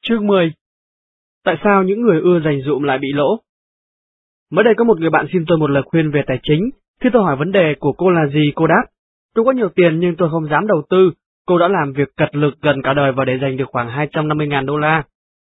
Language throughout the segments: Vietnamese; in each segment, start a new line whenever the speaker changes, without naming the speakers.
Chương 10. Tại sao những người ưa dành dụm lại bị lỗ? Mới đây có một người bạn xin tôi một lời khuyên về tài chính. Khi tôi hỏi vấn đề của cô là gì, cô đáp: tôi có nhiều tiền nhưng tôi không dám đầu tư. Cô đã làm việc cật lực gần cả đời và để dành được khoảng 250.000 đô la.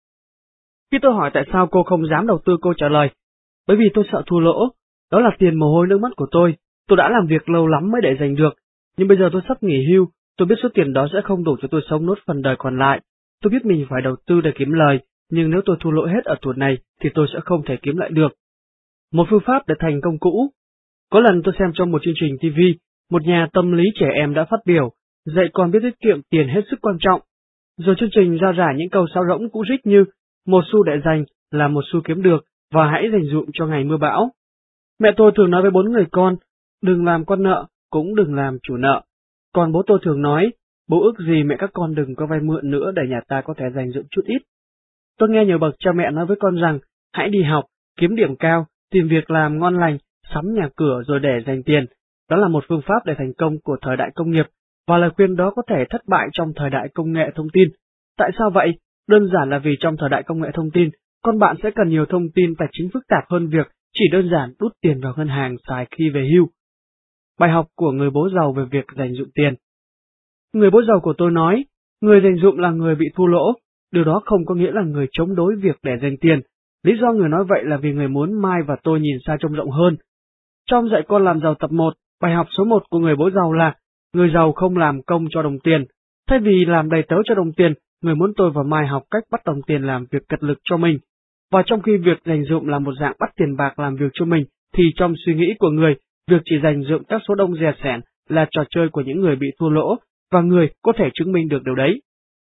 Khi tôi hỏi tại sao cô không dám đầu tư, cô trả lời: bởi vì tôi sợ thua lỗ. Đó là tiền mồ hôi nước mắt của tôi. Tôi đã làm việc lâu lắm mới để dành được. Nhưng bây giờ tôi sắp nghỉ hưu. Tôi biết số tiền đó sẽ không đủ cho tôi sống nốt phần đời còn lại. Tôi biết mình phải đầu tư để kiếm lời, nhưng nếu tôi thua lỗ hết ở tuổi này thì tôi sẽ không thể kiếm lại được. Một phương pháp để thành công cũ. Có lần tôi xem trong một chương trình TV, một nhà tâm lý trẻ em đã phát biểu, dạy con biết tiết kiệm tiền hết sức quan trọng. Rồi chương trình ra rải những câu sáo rỗng cũ rích như: một xu để dành là một xu kiếm được, và hãy dành dụm cho ngày mưa bão. Mẹ tôi thường nói với 4 người con: đừng làm con nợ, cũng đừng làm chủ nợ. Còn bố tôi thường nói: bố ước gì mẹ các con đừng có vay mượn nữa để nhà ta có thể dành dụm chút ít. Tôi nghe nhiều bậc cha mẹ nói với con rằng hãy đi học, kiếm điểm cao, tìm việc làm ngon lành, sắm nhà cửa rồi để dành tiền. Đó là một phương pháp để thành công của thời đại công nghiệp, và lời khuyên đó có thể thất bại trong thời đại công nghệ thông tin. Tại sao vậy? Đơn giản là vì trong thời đại công nghệ thông tin, con bạn sẽ cần nhiều thông tin tài chính phức tạp hơn việc chỉ đơn giản đút tiền vào ngân hàng xài khi về hưu. Bài học của người bố giàu về việc dành dụm tiền. Người bố giàu của tôi nói, người dành dụm là người bị thua lỗ. Điều đó không có nghĩa là người chống đối việc để dành tiền. Lý do người nói vậy là vì người muốn Mai và tôi nhìn xa trông rộng hơn. Trong Dạy Con Làm Giàu tập 1, bài học số 1 của người bố giàu là: người giàu không làm công cho đồng tiền. Thay vì làm đầy tớ cho đồng tiền, người muốn tôi và Mai học cách bắt đồng tiền làm việc cật lực cho mình. Và trong khi việc dành dụm là một dạng bắt tiền bạc làm việc cho mình, thì trong suy nghĩ của người, việc chỉ dành dụm các số đông dè sẻn là trò chơi của những người bị thua lỗ, và người có thể chứng minh được điều đấy.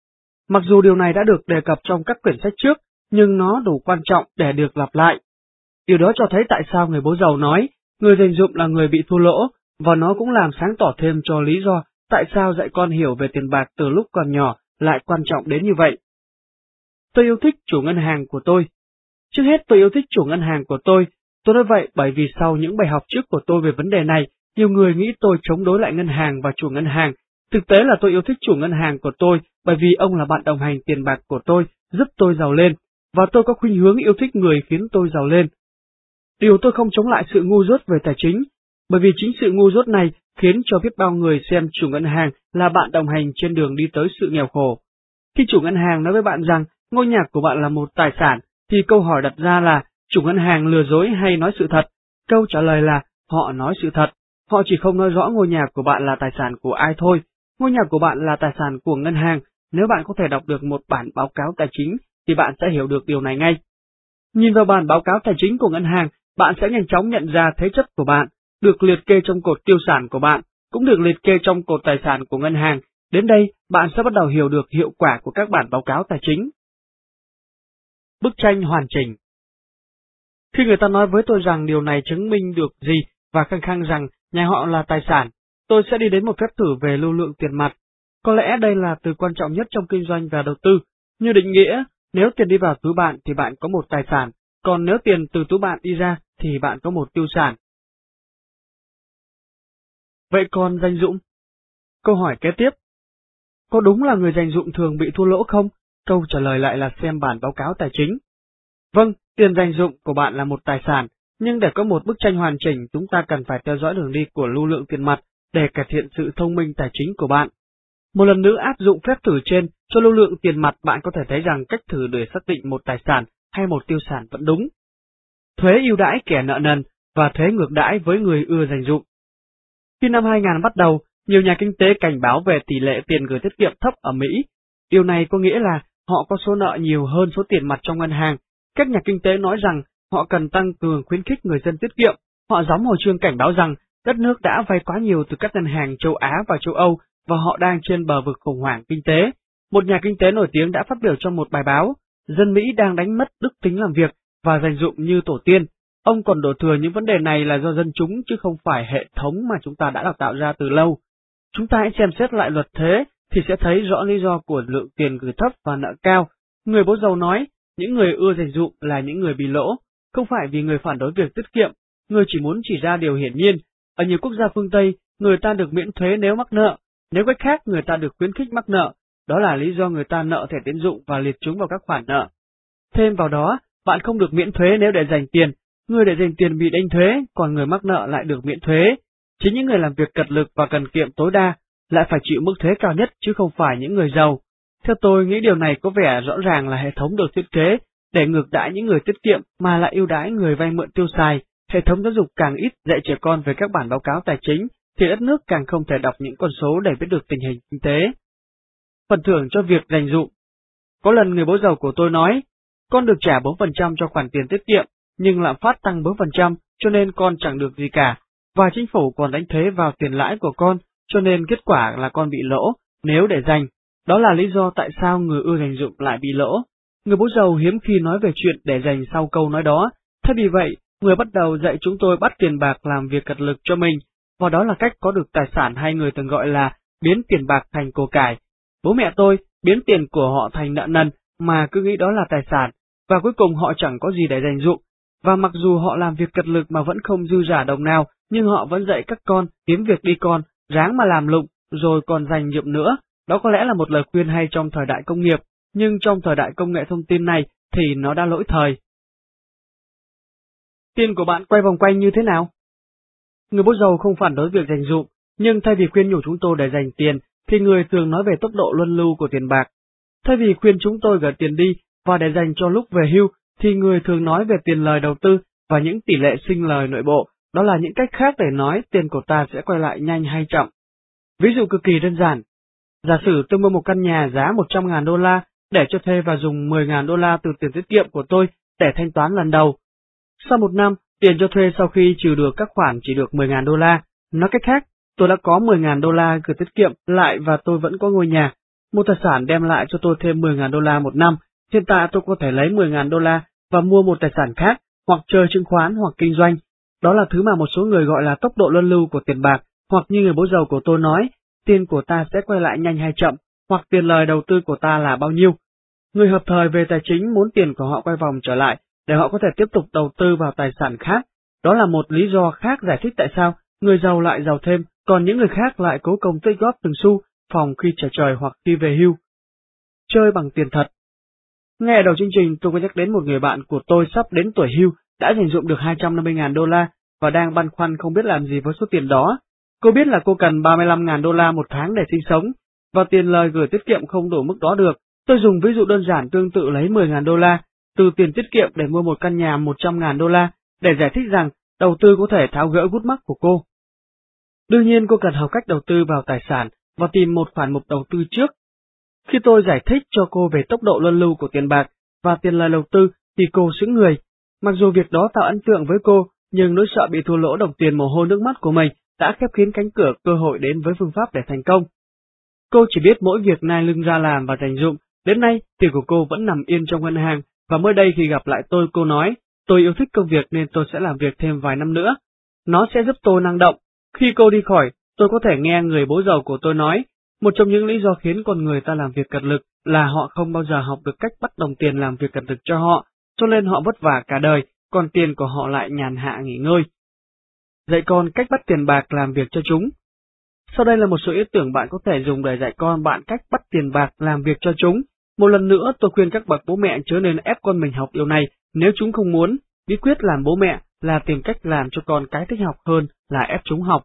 Mặc dù điều này đã được đề cập trong các quyển sách trước, nhưng nó đủ quan trọng để được lặp lại. Điều đó cho thấy tại sao người bố giàu nói người dành dụm là người bị thua lỗ, và nó cũng làm sáng tỏ thêm cho lý do tại sao dạy con hiểu về tiền bạc từ lúc còn nhỏ lại quan trọng đến như vậy. Tôi yêu thích chủ ngân hàng của tôi. Trước hết tôi yêu thích chủ ngân hàng của tôi. Tôi nói vậy bởi vì sau những bài học trước của tôi về vấn đề này, nhiều người nghĩ tôi chống đối lại ngân hàng và chủ ngân hàng. Thực tế là tôi yêu thích chủ ngân hàng của tôi bởi vì ông là bạn đồng hành tiền bạc của tôi, giúp tôi giàu lên, và tôi có khuynh hướng yêu thích người khiến tôi giàu lên. Điều tôi không chống lại sự ngu dốt về tài chính, bởi vì chính sự ngu dốt này khiến cho biết bao người xem chủ ngân hàng là bạn đồng hành trên đường đi tới sự nghèo khổ. Khi chủ ngân hàng nói với bạn rằng ngôi nhà của bạn là một tài sản, thì câu hỏi đặt ra là chủ ngân hàng lừa dối hay nói sự thật? Câu trả lời là họ nói sự thật. Họ chỉ không nói rõ ngôi nhà của bạn là tài sản của ai thôi. Ngôi nhà của bạn là tài sản của ngân hàng. Nếu bạn có thể đọc được một bản báo cáo tài chính, thì bạn sẽ hiểu được điều này ngay. Nhìn vào bản báo cáo tài chính của ngân hàng, bạn sẽ nhanh chóng nhận ra thế chất của bạn, được liệt kê trong cột tiêu sản của bạn, cũng được liệt kê trong cột tài sản của ngân hàng. Đến đây, bạn sẽ bắt đầu hiểu được hiệu quả của các bản báo cáo tài chính. Bức tranh hoàn chỉnh. Khi người ta nói với tôi rằng điều này chứng minh được gì và khăng khăng rằng nhà họ là tài sản, tôi sẽ đi đến một phép thử về lưu lượng tiền mặt. Có lẽ đây là từ quan trọng nhất trong kinh doanh và đầu tư. Như định nghĩa, nếu tiền đi vào túi bạn thì bạn có một tài sản, còn nếu tiền từ túi bạn đi ra thì bạn có một tiêu sản. Vậy còn dành dụm? Câu hỏi kế tiếp: có đúng là người dành dụm thường bị thua lỗ không? Câu trả lời lại là xem bản báo cáo tài chính. Vâng, tiền dành dụm của bạn là một tài sản, nhưng để có một bức tranh hoàn chỉnh, chúng ta cần phải theo dõi đường đi của lưu lượng tiền mặt để cải thiện sự thông minh tài chính của bạn. Một lần nữa áp dụng phép thử trên cho lưu lượng tiền mặt, bạn có thể thấy rằng cách thử để xác định một tài sản hay một tiêu sản vẫn đúng. Thuế ưu đãi kẻ nợ nần và thuế ngược đãi với người ưa dành dụm. Khi năm 2000 bắt đầu, nhiều nhà kinh tế cảnh báo về tỷ lệ tiền gửi tiết kiệm thấp ở Mỹ. Điều này có nghĩa là họ có số nợ nhiều hơn số tiền mặt trong ngân hàng. Các nhà kinh tế nói rằng họ cần tăng cường khuyến khích người dân tiết kiệm. Họ gióng hồi chuông cảnh báo rằng đất nước đã vay quá nhiều từ các ngân hàng châu Á và châu Âu và họ đang trên bờ vực khủng hoảng kinh tế. Một nhà kinh tế nổi tiếng đã phát biểu trong một bài báo, dân Mỹ đang đánh mất đức tính làm việc và dành dụm như tổ tiên. Ông còn đổ thừa những vấn đề này là do dân chúng chứ không phải hệ thống mà chúng ta đã đào tạo ra từ lâu. Chúng ta hãy xem xét lại luật thuế thì sẽ thấy rõ lý do của lượng tiền gửi thấp và nợ cao. Người bố giàu nói, những người ưa dành dụm là những người bị lỗ, không phải vì người phản đối việc tiết kiệm. Người chỉ muốn chỉ ra điều hiển nhiên. Ở nhiều quốc gia phương Tây, người ta được miễn thuế nếu mắc nợ. Nếu cách khác, người ta được khuyến khích mắc nợ. đó là lý do người ta nợ thẻ tín dụng và liệt chúng vào các khoản nợ. Thêm vào đó, bạn không được miễn thuế nếu để dành tiền, người để dành tiền bị đánh thuế, còn người mắc nợ lại được miễn thuế. Chính những người làm việc cật lực và cần kiệm tối đa lại phải chịu mức thuế cao nhất chứ không phải những người giàu. Theo tôi nghĩ điều này có vẻ rõ ràng là hệ thống được thiết kế để ngược đãi những người tiết kiệm mà lại ưu đãi người vay mượn tiêu xài. Hệ thống giáo dục càng ít dạy trẻ con về các bản báo cáo tài chính, thì đất nước càng không thể đọc những con số để biết được tình hình kinh tế. Phần thưởng cho việc dành dụm. Có lần người bố giàu của tôi nói, con được trả 4% cho khoản tiền tiết kiệm, nhưng lạm phát tăng 4%, cho nên con chẳng được gì cả, và chính phủ còn đánh thuế vào tiền lãi của con, cho nên kết quả là con bị lỗ nếu để dành. Đó là lý do tại sao người ưa dành dụm lại bị lỗ. Người bố giàu hiếm khi nói về chuyện để dành sau câu nói đó. Thế vì vậy, người bắt đầu dạy chúng tôi bắt tiền bạc làm việc cật lực cho mình, và đó là cách có được tài sản hay người thường gọi là biến tiền bạc thành của cải. Bố mẹ tôi biến tiền của họ thành nợ nần mà cứ nghĩ đó là tài sản, và cuối cùng họ chẳng có gì để dành dụm. Và mặc dù họ làm việc cật lực mà vẫn không dư giả đồng nào, nhưng họ vẫn dạy các con kiếm việc đi con, ráng mà làm lụng, rồi còn dành dụm nữa. Đó có lẽ là một lời khuyên hay trong thời đại công nghiệp, nhưng trong thời đại công nghệ thông tin này thì nó đã lỗi thời. Tiền của bạn quay vòng quanh như thế nào? Người bố giàu không phản đối việc dành dụm, nhưng thay vì khuyên nhủ chúng tôi để dành tiền, thì người thường nói về tốc độ luân lưu của tiền bạc. Thay vì khuyên chúng tôi gửi tiền đi và để dành cho lúc về hưu, thì người thường nói về tiền lời đầu tư và những tỷ lệ sinh lời nội bộ, đó là những cách khác để nói tiền của ta sẽ quay lại nhanh hay chậm. Ví dụ cực kỳ đơn giản. Giả sử tôi mua một căn nhà giá 100.000 đô la để cho thuê và dùng 10.000 đô la từ tiền tiết kiệm của tôi để thanh toán lần đầu. Sau một năm, tiền cho thuê sau khi trừ được các khoản chỉ được 10.000 đô la. Nói cách khác, tôi đã có 10.000 đô la gửi tiết kiệm lại và tôi vẫn có ngôi nhà. Một tài sản đem lại cho tôi thêm 10.000 đô la một năm. Hiện tại tôi có thể lấy 10.000 đô la và mua một tài sản khác, hoặc chơi chứng khoán hoặc kinh doanh. Đó là thứ mà một số người gọi là tốc độ luân lưu của tiền bạc, hoặc như người bố giàu của tôi nói, tiền của ta sẽ quay lại nhanh hay chậm, hoặc tiền lời đầu tư của ta là bao nhiêu. Người hợp thời về tài chính muốn tiền của họ quay vòng trở lại, để họ có thể tiếp tục đầu tư vào tài sản khác. Đó là một lý do khác giải thích tại sao người giàu lại giàu thêm, còn những người khác lại cố công tích góp từng xu, phòng khi trả trời hoặc khi về hưu. Chơi bằng tiền thật. Ngay ở đầu chương trình tôi có nhắc đến một người bạn của tôi sắp đến tuổi hưu, đã dành dụm được 250.000 đô la và đang băn khoăn không biết làm gì với số tiền đó. Cô biết là cô cần 35.000 đô la một tháng để sinh sống, và tiền lời gửi tiết kiệm không đủ mức đó được. Tôi dùng ví dụ đơn giản tương tự lấy 10.000 đô la từ tiền tiết kiệm để mua một căn nhà 100.000 đô la để giải thích rằng đầu tư có thể tháo gỡ gút mắc của cô. Đương nhiên cô cần học cách đầu tư vào tài sản và tìm một khoản mục đầu tư trước. Khi tôi giải thích cho cô về tốc độ luân lưu của tiền bạc và tiền lời đầu tư thì cô sững người. Mặc dù việc đó tạo ấn tượng với cô, nhưng nỗi sợ bị thua lỗ đồng tiền mồ hôi nước mắt của mình đã khép kín cánh cửa cơ hội đến với phương pháp để thành công. Cô chỉ biết mỗi việc nai lưng ra làm và dành dụm. Đến nay, tiền của cô vẫn nằm yên trong ngân hàng, và mới đây khi gặp lại tôi cô nói, tôi yêu thích công việc nên tôi sẽ làm việc thêm vài năm nữa. Nó sẽ giúp tôi năng động. Khi cô đi khỏi, tôi có thể nghe người bố giàu của tôi nói, một trong những lý do khiến con người ta làm việc cật lực là họ không bao giờ học được cách bắt đồng tiền làm việc cật lực cho họ, cho nên họ vất vả cả đời, còn tiền của họ lại nhàn hạ nghỉ ngơi. Dạy con cách bắt tiền bạc làm việc cho chúng. Sau đây là một số ý tưởng bạn có thể dùng để dạy con bạn cách bắt tiền bạc làm việc cho chúng. Một lần nữa tôi khuyên các bậc bố mẹ chớ nên ép con mình học điều này nếu chúng không muốn. Bí quyết làm bố mẹ là tìm cách làm cho con cái thích học hơn là ép chúng học.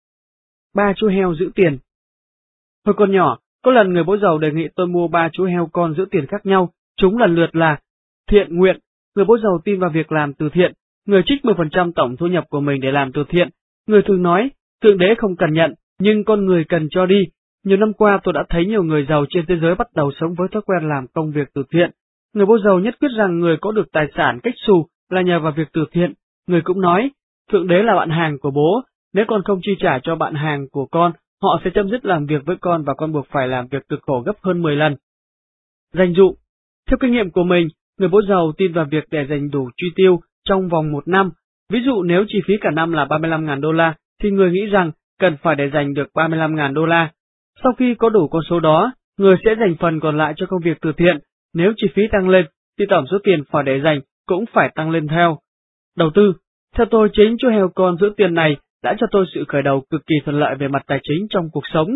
3 chú heo giữ tiền. Hồi còn nhỏ, có lần người bố giàu đề nghị tôi mua 3 chú heo con giữ tiền khác nhau, chúng lần lượt là thiện nguyện. Người bố giàu tin vào việc làm từ thiện, người trích 10% tổng thu nhập của mình để làm từ thiện. Người thường nói, Thượng Đế không cần nhận, nhưng con người cần cho đi. Nhiều năm qua tôi đã thấy nhiều người giàu trên thế giới bắt đầu sống với thói quen làm công việc từ thiện. Người bố giàu nhất quyết rằng người có được tài sản cách xù là nhờ vào việc từ thiện. Người cũng nói, Thượng Đế là bạn hàng của bố, nếu con không chi trả cho bạn hàng của con, họ sẽ chấm dứt làm việc với con và con buộc phải làm việc cực khổ gấp hơn 10 lần. Dành dụm. Theo kinh nghiệm của mình, người bố giàu tin vào việc để dành đủ chi tiêu trong vòng 1 năm. Ví dụ nếu chi phí cả năm là 35.000 đô la, thì người nghĩ rằng cần phải để dành được 35.000 đô la. Sau khi có đủ con số đó, người sẽ dành phần còn lại cho công việc từ thiện. Nếu chi phí tăng lên, thì tổng số tiền phải để dành cũng phải tăng lên theo. Đầu tư. Theo tôi, chính chú heo con giữ tiền này đã cho tôi sự khởi đầu cực kỳ thuận lợi về mặt tài chính trong cuộc sống.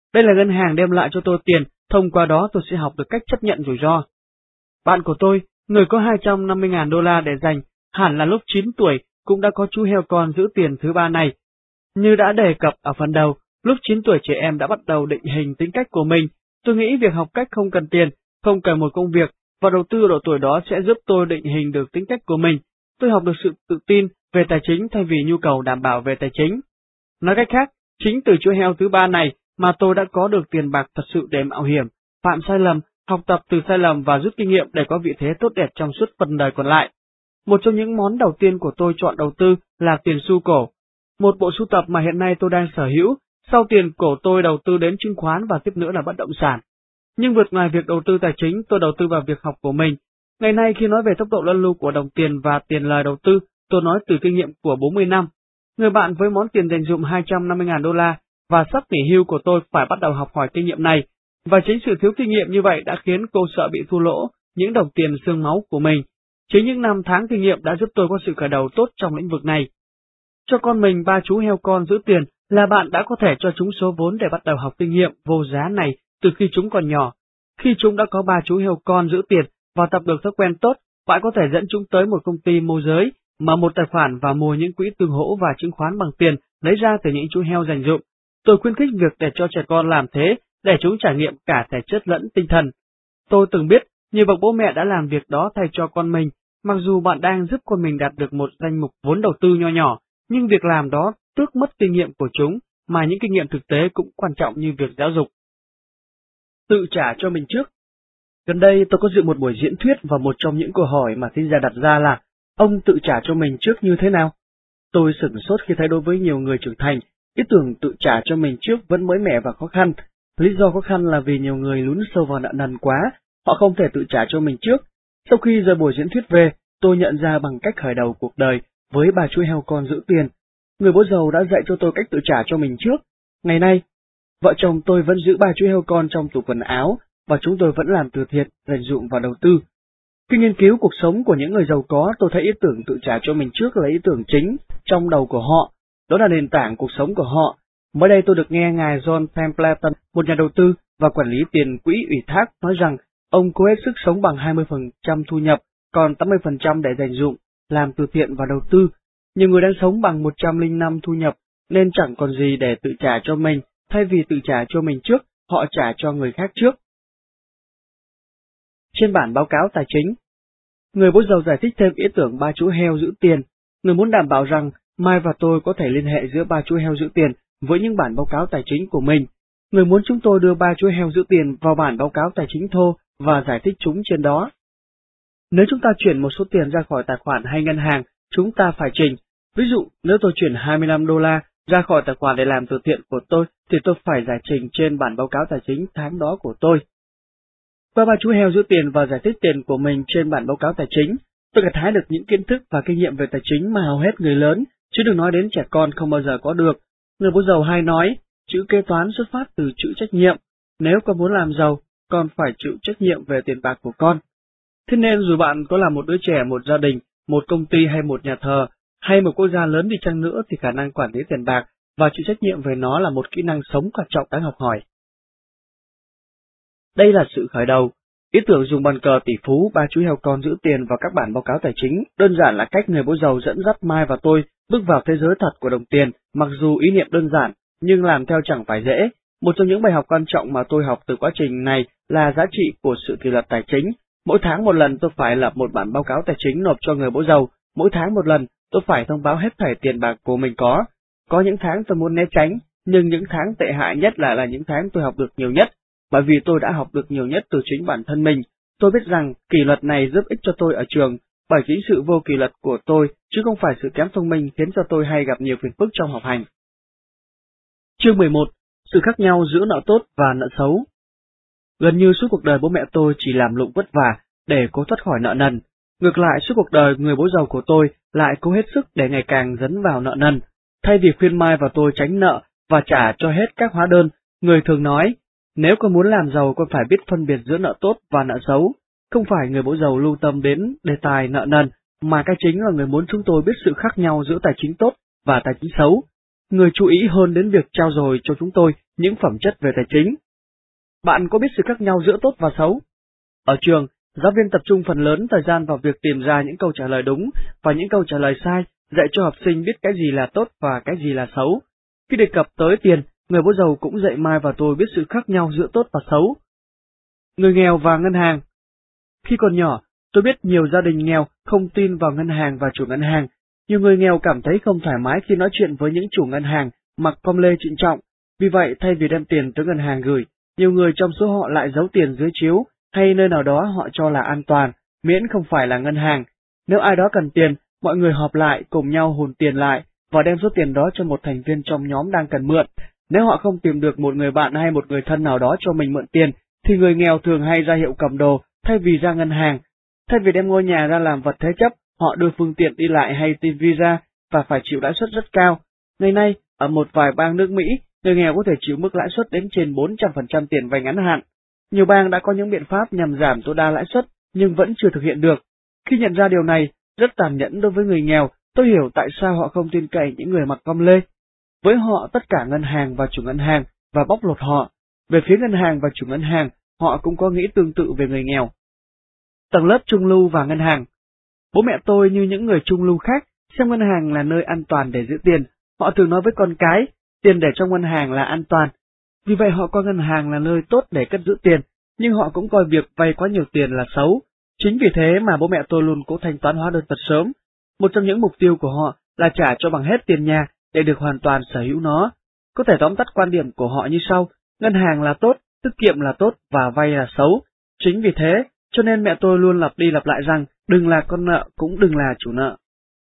Đây là ngân hàng đem lại cho tôi tiền, thông qua đó tôi sẽ học được cách chấp nhận rủi ro. Bạn của tôi, người có 250.000 đô la để dành, hẳn là lúc 9 tuổi cũng đã có chú heo con giữ tiền thứ ba này. Như đã đề cập ở phần đầu, lúc 9 tuổi trẻ em đã bắt đầu định hình tính cách của mình. Tôi nghĩ việc học cách không cần tiền, không cần một công việc, và đầu tư ở độ tuổi đó sẽ giúp tôi định hình được tính cách của mình. Tôi học được sự tự tin về tài chính thay vì nhu cầu đảm bảo về tài chính. Nói cách khác, chính từ chú heo thứ ba này mà tôi đã có được tiền bạc thật sự để mạo hiểm, phạm sai lầm, học tập từ sai lầm và rút kinh nghiệm để có vị thế tốt đẹp trong suốt phần đời còn lại. Một trong những món đầu tiên của tôi chọn đầu tư là tiền xu cổ, một bộ sưu tập mà hiện nay tôi đang sở hữu. Sau tiền cổ tôi đầu tư đến chứng khoán và tiếp nữa là bất động sản. Nhưng vượt ngoài việc đầu tư tài chính, tôi đầu tư vào việc học của mình. Ngày nay khi nói về tốc độ luân lưu của đồng tiền và tiền lời đầu tư, tôi nói từ kinh nghiệm của 40 năm. Người bạn với món tiền dành dụm 250.000 đô la và sắp nghỉ hưu của tôi phải bắt đầu học hỏi kinh nghiệm này, và chính sự thiếu kinh nghiệm như vậy đã khiến cô sợ bị thua lỗ những đồng tiền xương máu của mình. Chính những năm tháng kinh nghiệm đã giúp tôi có sự khởi đầu tốt trong lĩnh vực này. Cho con mình 3 chú heo con giữ tiền là bạn đã có thể cho chúng số vốn để bắt đầu học kinh nghiệm vô giá này từ khi chúng còn nhỏ. Khi chúng đã có 3 chú heo con giữ tiền và tập được thói quen tốt, bạn có thể dẫn chúng tới một công ty môi giới, mở một tài khoản và mua những quỹ tương hỗ và chứng khoán bằng tiền lấy ra từ những chú heo dành dụm. Tôi khuyến khích việc để cho trẻ con làm thế, để chúng trải nghiệm cả thể chất lẫn tinh thần. Tôi từng biết nhiều bậc bố mẹ đã làm việc đó thay cho con mình. Mặc dù bạn đang giúp con mình đạt được một danh mục vốn đầu tư nho nhỏ, nhưng việc làm đó tước mất kinh nghiệm của chúng, mà những kinh nghiệm thực tế cũng quan trọng như việc giáo dục. Tự trả cho mình trước. Gần đây tôi có dự một buổi diễn thuyết và một trong những câu hỏi mà thính giả đặt ra là: ông tự trả cho mình trước như thế nào? Tôi sửng sốt khi thấy đối với nhiều người trưởng thành, ý tưởng tự trả cho mình trước vẫn mới mẻ và khó khăn. Lý do khó khăn là vì nhiều người lún sâu vào nợ nần quá, họ không thể tự trả cho mình trước. Sau khi rời buổi diễn thuyết về, tôi nhận ra bằng cách khởi đầu cuộc đời với 3 chú heo con giữ tiền. Người bố giàu đã dạy cho tôi cách tự trả cho mình trước. Ngày nay, vợ chồng tôi vẫn giữ 3 chú heo con trong tủ quần áo, và chúng tôi vẫn làm từ thiện, dành dụm và đầu tư. Khi nghiên cứu cuộc sống của những người giàu có, tôi thấy ý tưởng tự trả cho mình trước là ý tưởng chính trong đầu của họ. Đó là nền tảng cuộc sống của họ. Mới đây tôi được nghe ngài John Templeton, một nhà đầu tư và quản lý tiền quỹ ủy thác, nói rằng ông cố hết sức sống bằng 20% thu nhập, còn 80% để dành dụm, làm từ thiện và đầu tư. Nhiều người đang sống bằng 105 thu nhập, nên chẳng còn gì để tự trả cho mình. Thay vì tự trả cho mình trước, họ trả cho người khác trước. Trên bản báo cáo tài chính, người bố giàu giải thích thêm ý tưởng 3 chú heo giữ tiền. Người muốn đảm bảo rằng Mai và tôi có thể liên hệ giữa 3 chú heo giữ tiền với những bản báo cáo tài chính của mình. Người muốn chúng tôi đưa 3 chú heo giữ tiền vào bản báo cáo tài chính thô và giải thích chúng trên đó. Nếu chúng ta chuyển một số tiền ra khỏi tài khoản hay ngân hàng, chúng ta phải trình. Ví dụ, nếu tôi chuyển 25 đô la ra khỏi tài khoản để làm từ thiện của tôi, thì tôi phải giải trình trên bản báo cáo tài chính tháng đó của tôi. Qua 3 chú heo giữ tiền và giải thích tiền của mình trên bản báo cáo tài chính, tôi gặt hái được những kiến thức và kinh nghiệm về tài chính mà hầu hết người lớn, chứ đừng nói đến trẻ con, không bao giờ có được. Người bố giàu hay nói, chữ kế toán xuất phát từ chữ trách nhiệm. Nếu con muốn làm giàu, con phải chịu trách nhiệm về tiền bạc của con. Thế nên dù bạn có là một đứa trẻ, một gia đình, một công ty hay một nhà thờ, hay một quốc gia lớn đi chăng nữa, thì khả năng quản lý tiền bạc và chịu trách nhiệm về nó là một kỹ năng sống quan trọng đáng học hỏi. Đây là sự khởi đầu. Ý tưởng dùng bàn cờ tỷ phú 3 chú heo con giữ tiền vào các bản báo cáo tài chính đơn giản là cách người bố giàu dẫn dắt Mai và tôi bước vào thế giới thật của đồng tiền. Mặc dù ý niệm đơn giản, nhưng làm theo chẳng phải dễ. Một trong những bài học quan trọng mà tôi học từ quá trình này là giá trị của sự kỷ luật tài chính. Mỗi tháng một lần tôi phải lập một bản báo cáo tài chính nộp cho người bố giàu. Mỗi tháng một lần tôi phải thông báo hết thảy tiền bạc của mình có. Có những tháng tôi muốn né tránh, nhưng những tháng tệ hại nhất lại là những tháng tôi học được nhiều nhất. Bởi vì tôi đã học được nhiều nhất từ chính bản thân mình, tôi biết rằng kỷ luật này giúp ích cho tôi ở trường, bởi chính sự vô kỷ luật của tôi, chứ không phải sự kém thông minh khiến cho tôi hay gặp nhiều phiền phức trong học hành. Chương 11. Sự khác nhau giữa nợ tốt và nợ xấu. Gần như suốt cuộc đời bố mẹ tôi chỉ làm lụng vất vả để cố thoát khỏi nợ nần. Ngược lại, suốt cuộc đời người bố giàu của tôi lại cố hết sức để ngày càng dấn vào nợ nần. Thay vì khuyên Mai và tôi tránh nợ và trả cho hết các hóa đơn, người thường nói, nếu con muốn làm giàu con phải biết phân biệt giữa nợ tốt và nợ xấu. Không phải người bố giàu lưu tâm đến đề tài nợ nần, mà cái chính là người muốn chúng tôi biết sự khác nhau giữa tài chính tốt và tài chính xấu. Người chú ý hơn đến việc trao dồi cho chúng tôi những phẩm chất về tài chính. Bạn có biết sự khác nhau giữa tốt và xấu? Ở trường, giáo viên tập trung phần lớn thời gian vào việc tìm ra những câu trả lời đúng và những câu trả lời sai, dạy cho học sinh biết cái gì là tốt và cái gì là xấu. Khi đề cập tới tiền, người bố giàu cũng dạy Mai và tôi biết sự khác nhau giữa tốt và xấu. Người nghèo và ngân hàng. Khi còn nhỏ, tôi biết nhiều gia đình nghèo không tin vào ngân hàng và chủ ngân hàng. Nhiều người nghèo cảm thấy không thoải mái khi nói chuyện với những chủ ngân hàng mặc com lê trịnh trọng. Vì vậy, thay vì đem tiền tới ngân hàng gửi, nhiều người trong số họ lại giấu tiền dưới chiếu hay nơi nào đó họ cho là an toàn, miễn không phải là ngân hàng. Nếu ai đó cần tiền, mọi người họp lại cùng nhau hùn tiền lại và đem số tiền đó cho một thành viên trong nhóm đang cần mượn. Nếu họ không tìm được một người bạn hay một người thân nào đó cho mình mượn tiền, thì người nghèo thường hay ra hiệu cầm đồ thay vì ra ngân hàng. Thay vì đem ngôi nhà ra làm vật thế chấp, họ đưa phương tiện đi lại hay tivi ra và phải chịu lãi suất rất cao. Ngày nay, ở một vài bang nước Mỹ, người nghèo có thể chịu mức lãi suất đến trên 400% tiền vay ngắn hạn. Nhiều bang đã có những biện pháp nhằm giảm tối đa lãi suất, nhưng vẫn chưa thực hiện được. Khi nhận ra điều này, rất tàn nhẫn đối với người nghèo, tôi hiểu tại sao họ không tin cậy những người mặc com lê. Với họ, tất cả ngân hàng và chủ ngân hàng và bóc lột họ. Về phía ngân hàng và chủ ngân hàng, họ cũng có nghĩ tương tự về người nghèo. Tầng lớp trung lưu và ngân hàng. Bố mẹ tôi như những người trung lưu khác, xem ngân hàng là nơi an toàn để giữ tiền. Họ thường nói với con cái, tiền để trong ngân hàng là an toàn. Vì vậy họ coi ngân hàng là nơi tốt để cất giữ tiền, nhưng họ cũng coi việc vay quá nhiều tiền là xấu. Chính vì thế mà bố mẹ tôi luôn cố thanh toán hóa đơn thật sớm. Một trong những mục tiêu của họ là trả cho bằng hết tiền nhà để được hoàn toàn sở hữu nó. Có thể tóm tắt quan điểm của họ như sau: ngân hàng là tốt, tiết kiệm là tốt và vay là xấu. Chính vì thế, cho nên mẹ tôi luôn lặp đi lặp lại rằng đừng là con nợ cũng đừng là chủ nợ.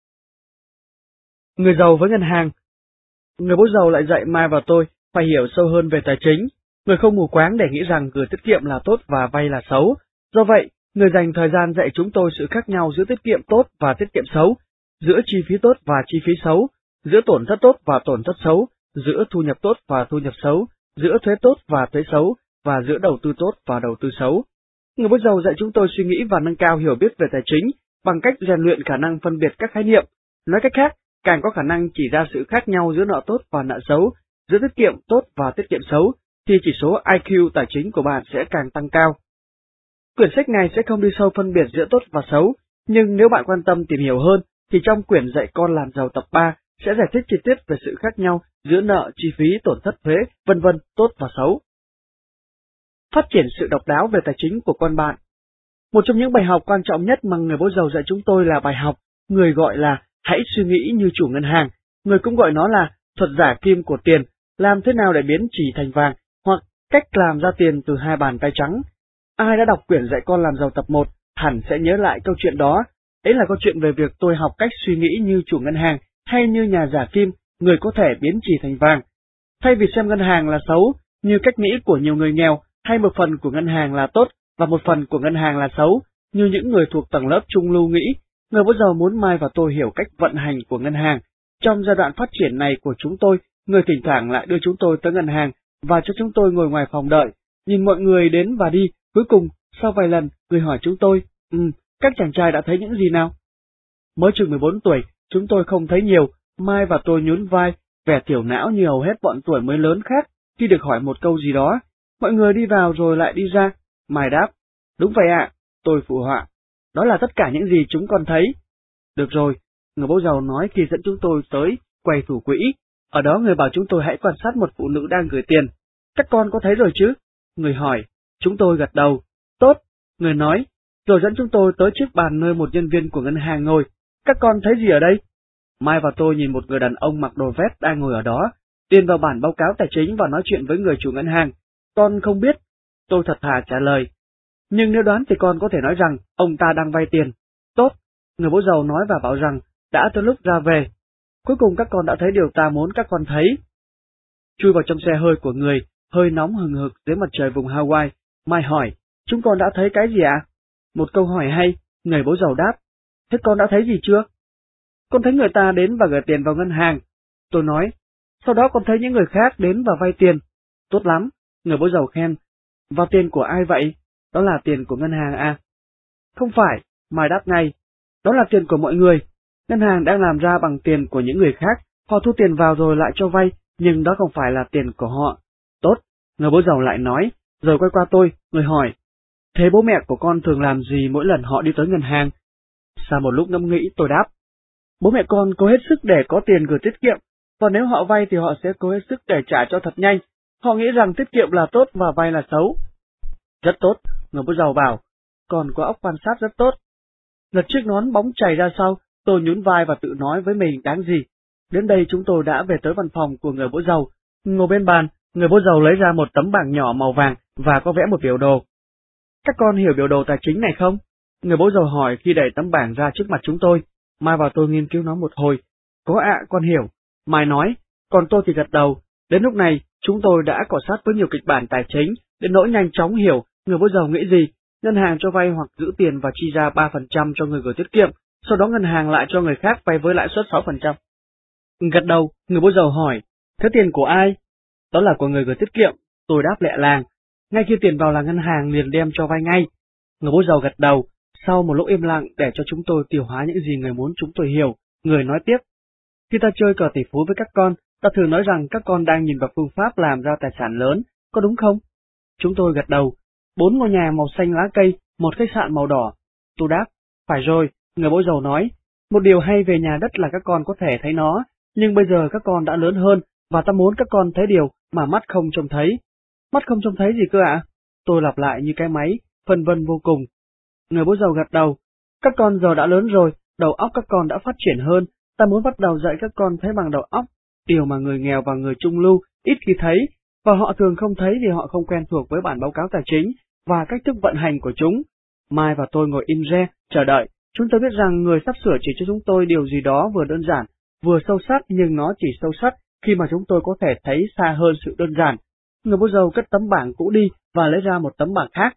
Người giàu với ngân hàng. Người bố giàu lại dạy Mai và tôi phải hiểu sâu hơn về tài chính. Người không mù quáng để nghĩ rằng gửi tiết kiệm là tốt và vay là xấu. Do vậy, người dành thời gian dạy chúng tôi sự khác nhau giữa tiết kiệm tốt và tiết kiệm xấu, giữa chi phí tốt và chi phí xấu, giữa tổn thất tốt và tổn thất xấu, giữa thu nhập tốt và thu nhập xấu, giữa thuế tốt và thuế xấu, và giữa đầu tư tốt và đầu tư xấu. Người bố giàu dạy chúng tôi suy nghĩ và nâng cao hiểu biết về tài chính bằng cách rèn luyện khả năng phân biệt các khái niệm. Nói cách khác, càng có khả năng chỉ ra sự khác nhau giữa nợ tốt và nợ xấu, giữa tiết kiệm tốt và tiết kiệm xấu, thì chỉ số IQ tài chính của bạn sẽ càng tăng cao. Quyển sách này sẽ không đi sâu phân biệt giữa tốt và xấu, nhưng nếu bạn quan tâm tìm hiểu hơn, thì trong quyển Dạy con làm giàu tập 3 sẽ giải thích chi tiết về sự khác nhau giữa nợ, chi phí, tổn thất thuế, vân vân, tốt và xấu. Phát triển sự độc đáo về tài chính của con bạn. Một trong những bài học quan trọng nhất mà người bố giàu dạy chúng tôi là bài học người gọi là hãy suy nghĩ như chủ ngân hàng, người cũng gọi nó là thuật giả kim của tiền, làm thế nào để biến chỉ thành vàng, hoặc cách làm ra tiền từ hai bàn tay trắng. Ai đã đọc quyển Dạy con làm giàu tập 1 hẳn sẽ nhớ lại câu chuyện đó. Ấy là câu chuyện về việc tôi học cách suy nghĩ như chủ ngân hàng hay như nhà giả kim, người có thể biến chỉ thành vàng. Thay vì xem ngân hàng là xấu, như cách nghĩ của nhiều người nghèo, hay một phần của ngân hàng là tốt và một phần của ngân hàng là xấu, như những người thuộc tầng lớp trung lưu nghĩ, người bố giàu muốn Mai và tôi hiểu cách vận hành của ngân hàng. Trong giai đoạn phát triển này của chúng tôi, người thỉnh thoảng lại đưa chúng tôi tới ngân hàng và cho chúng tôi ngồi ngoài phòng đợi, nhìn mọi người đến và đi. Cuối cùng, sau vài lần, người hỏi chúng tôi, các chàng trai đã thấy những gì nào? Mới chừng 14 tuổi, chúng tôi không thấy nhiều. Mai và tôi nhún vai, vẻ thiểu não như hầu hết bọn tuổi mới lớn khác khi được hỏi một câu gì đó. Mọi người đi vào rồi lại đi ra. Mai đáp, đúng vậy ạ, tôi phụ họa. Đó là tất cả những gì chúng con thấy. Được rồi, người bố giàu nói khi dẫn chúng tôi tới quầy thủ quỹ. Ở đó người bảo chúng tôi hãy quan sát một phụ nữ đang gửi tiền. Các con có thấy rồi chứ? Người hỏi. Chúng tôi gật đầu. Tốt, người nói, rồi dẫn chúng tôi tới chiếc bàn nơi một nhân viên của ngân hàng ngồi. Các con thấy gì ở đây? Mai và tôi nhìn một người đàn ông mặc đồ vest đang ngồi ở đó, điền vào bản báo cáo tài chính và nói chuyện với người chủ ngân hàng. Con không biết, tôi thật thà trả lời. Nhưng nếu đoán thì con có thể nói rằng ông ta đang vay tiền. Tốt, người bố giàu nói và bảo rằng đã tới lúc ra về. Cuối cùng các con đã thấy điều ta muốn các con thấy. Chui vào trong xe hơi của người, hơi nóng hừng hực dưới mặt trời vùng Hawaii. Mai hỏi, chúng con đã thấy cái gì ạ? Một câu hỏi hay, người bố giàu đáp. Thế con đã thấy gì chưa? Con thấy người ta đến và gửi tiền vào ngân hàng. Tôi nói, sau đó con thấy những người khác đến và vay tiền. Tốt lắm, người bố giàu khen. Và tiền của ai vậy? Đó là tiền của ngân hàng à? Không phải, Mai đáp ngay. Đó là tiền của mọi người. Ngân hàng đang làm ra bằng tiền của những người khác, Họ thu tiền vào rồi lại cho vay, nhưng đó không phải là tiền của họ. Tốt, người bố giàu lại nói, rồi quay qua tôi, người hỏi. Thế bố mẹ của con thường làm gì mỗi lần họ đi tới ngân hàng? Sau một lúc ngẫm nghĩ, tôi đáp. Bố mẹ con cố hết sức để có tiền gửi tiết kiệm, và nếu họ vay thì họ sẽ cố hết sức để trả cho thật nhanh. Họ nghĩ rằng tiết kiệm là tốt và vay là xấu. Rất tốt, người bố giàu bảo, còn có óc quan sát rất tốt. Lật chiếc nón bóng chảy ra sau, tôi nhún vai và tự nói với mình đáng gì. Đến đây chúng tôi đã về tới văn phòng của người bố giàu. Ngồi bên bàn, người bố giàu lấy ra một tấm bảng nhỏ màu vàng và có vẽ một biểu đồ. Các con hiểu biểu đồ tài chính này không? Người bố giàu hỏi khi đẩy tấm bảng ra trước mặt chúng tôi. Mai và tôi nghiên cứu nó một hồi. Có ạ, con hiểu. Mai nói, còn tôi thì gật đầu. Đến lúc này, chúng tôi đã cọ sát với nhiều kịch bản tài chính, đến nỗi nhanh chóng hiểu người bố giàu nghĩ gì. Ngân hàng cho vay hoặc giữ tiền và chi ra 3% cho người gửi tiết kiệm, sau đó ngân hàng lại cho người khác vay với lãi suất 6%. Gật đầu, người bố giàu hỏi, thế tiền của ai? Đó là của người gửi tiết kiệm, tôi đáp lẹ làng. Ngay khi tiền vào là ngân hàng liền đem cho vay ngay. Người bố giàu gật đầu, sau một lúc im lặng để cho chúng tôi tiêu hóa những gì người muốn chúng tôi hiểu, người nói tiếp. Khi ta chơi cờ tỷ phú với các con, ta thường nói rằng các con đang nhìn vào phương pháp làm ra tài sản lớn, có đúng không? Chúng tôi gật đầu. 4 ngôi nhà màu xanh lá cây, một khách sạn màu đỏ. Tôi đáp, phải rồi, người bố giàu nói. Một điều hay về nhà đất là các con có thể thấy nó, nhưng bây giờ các con đã lớn hơn, và ta muốn các con thấy điều mà mắt không trông thấy. Mắt không trông thấy gì cơ ạ? Tôi lặp lại như cái máy, phân vân vô cùng. Người bố giàu gật đầu. Các con giờ đã lớn rồi, đầu óc các con đã phát triển hơn, ta muốn bắt đầu dạy các con thấy bằng đầu óc, điều mà người nghèo và người trung lưu ít khi thấy, và họ thường không thấy vì họ không quen thuộc với bản báo cáo tài chính và cách thức vận hành của chúng. Mai và tôi ngồi im re, chờ đợi. Chúng tôi biết rằng người sắp sửa chỉ cho chúng tôi điều gì đó vừa đơn giản, vừa sâu sắc, nhưng nó chỉ sâu sắc khi mà chúng tôi có thể thấy xa hơn sự đơn giản. Người bố giàu cất tấm bảng cũ đi và lấy ra một tấm bảng khác.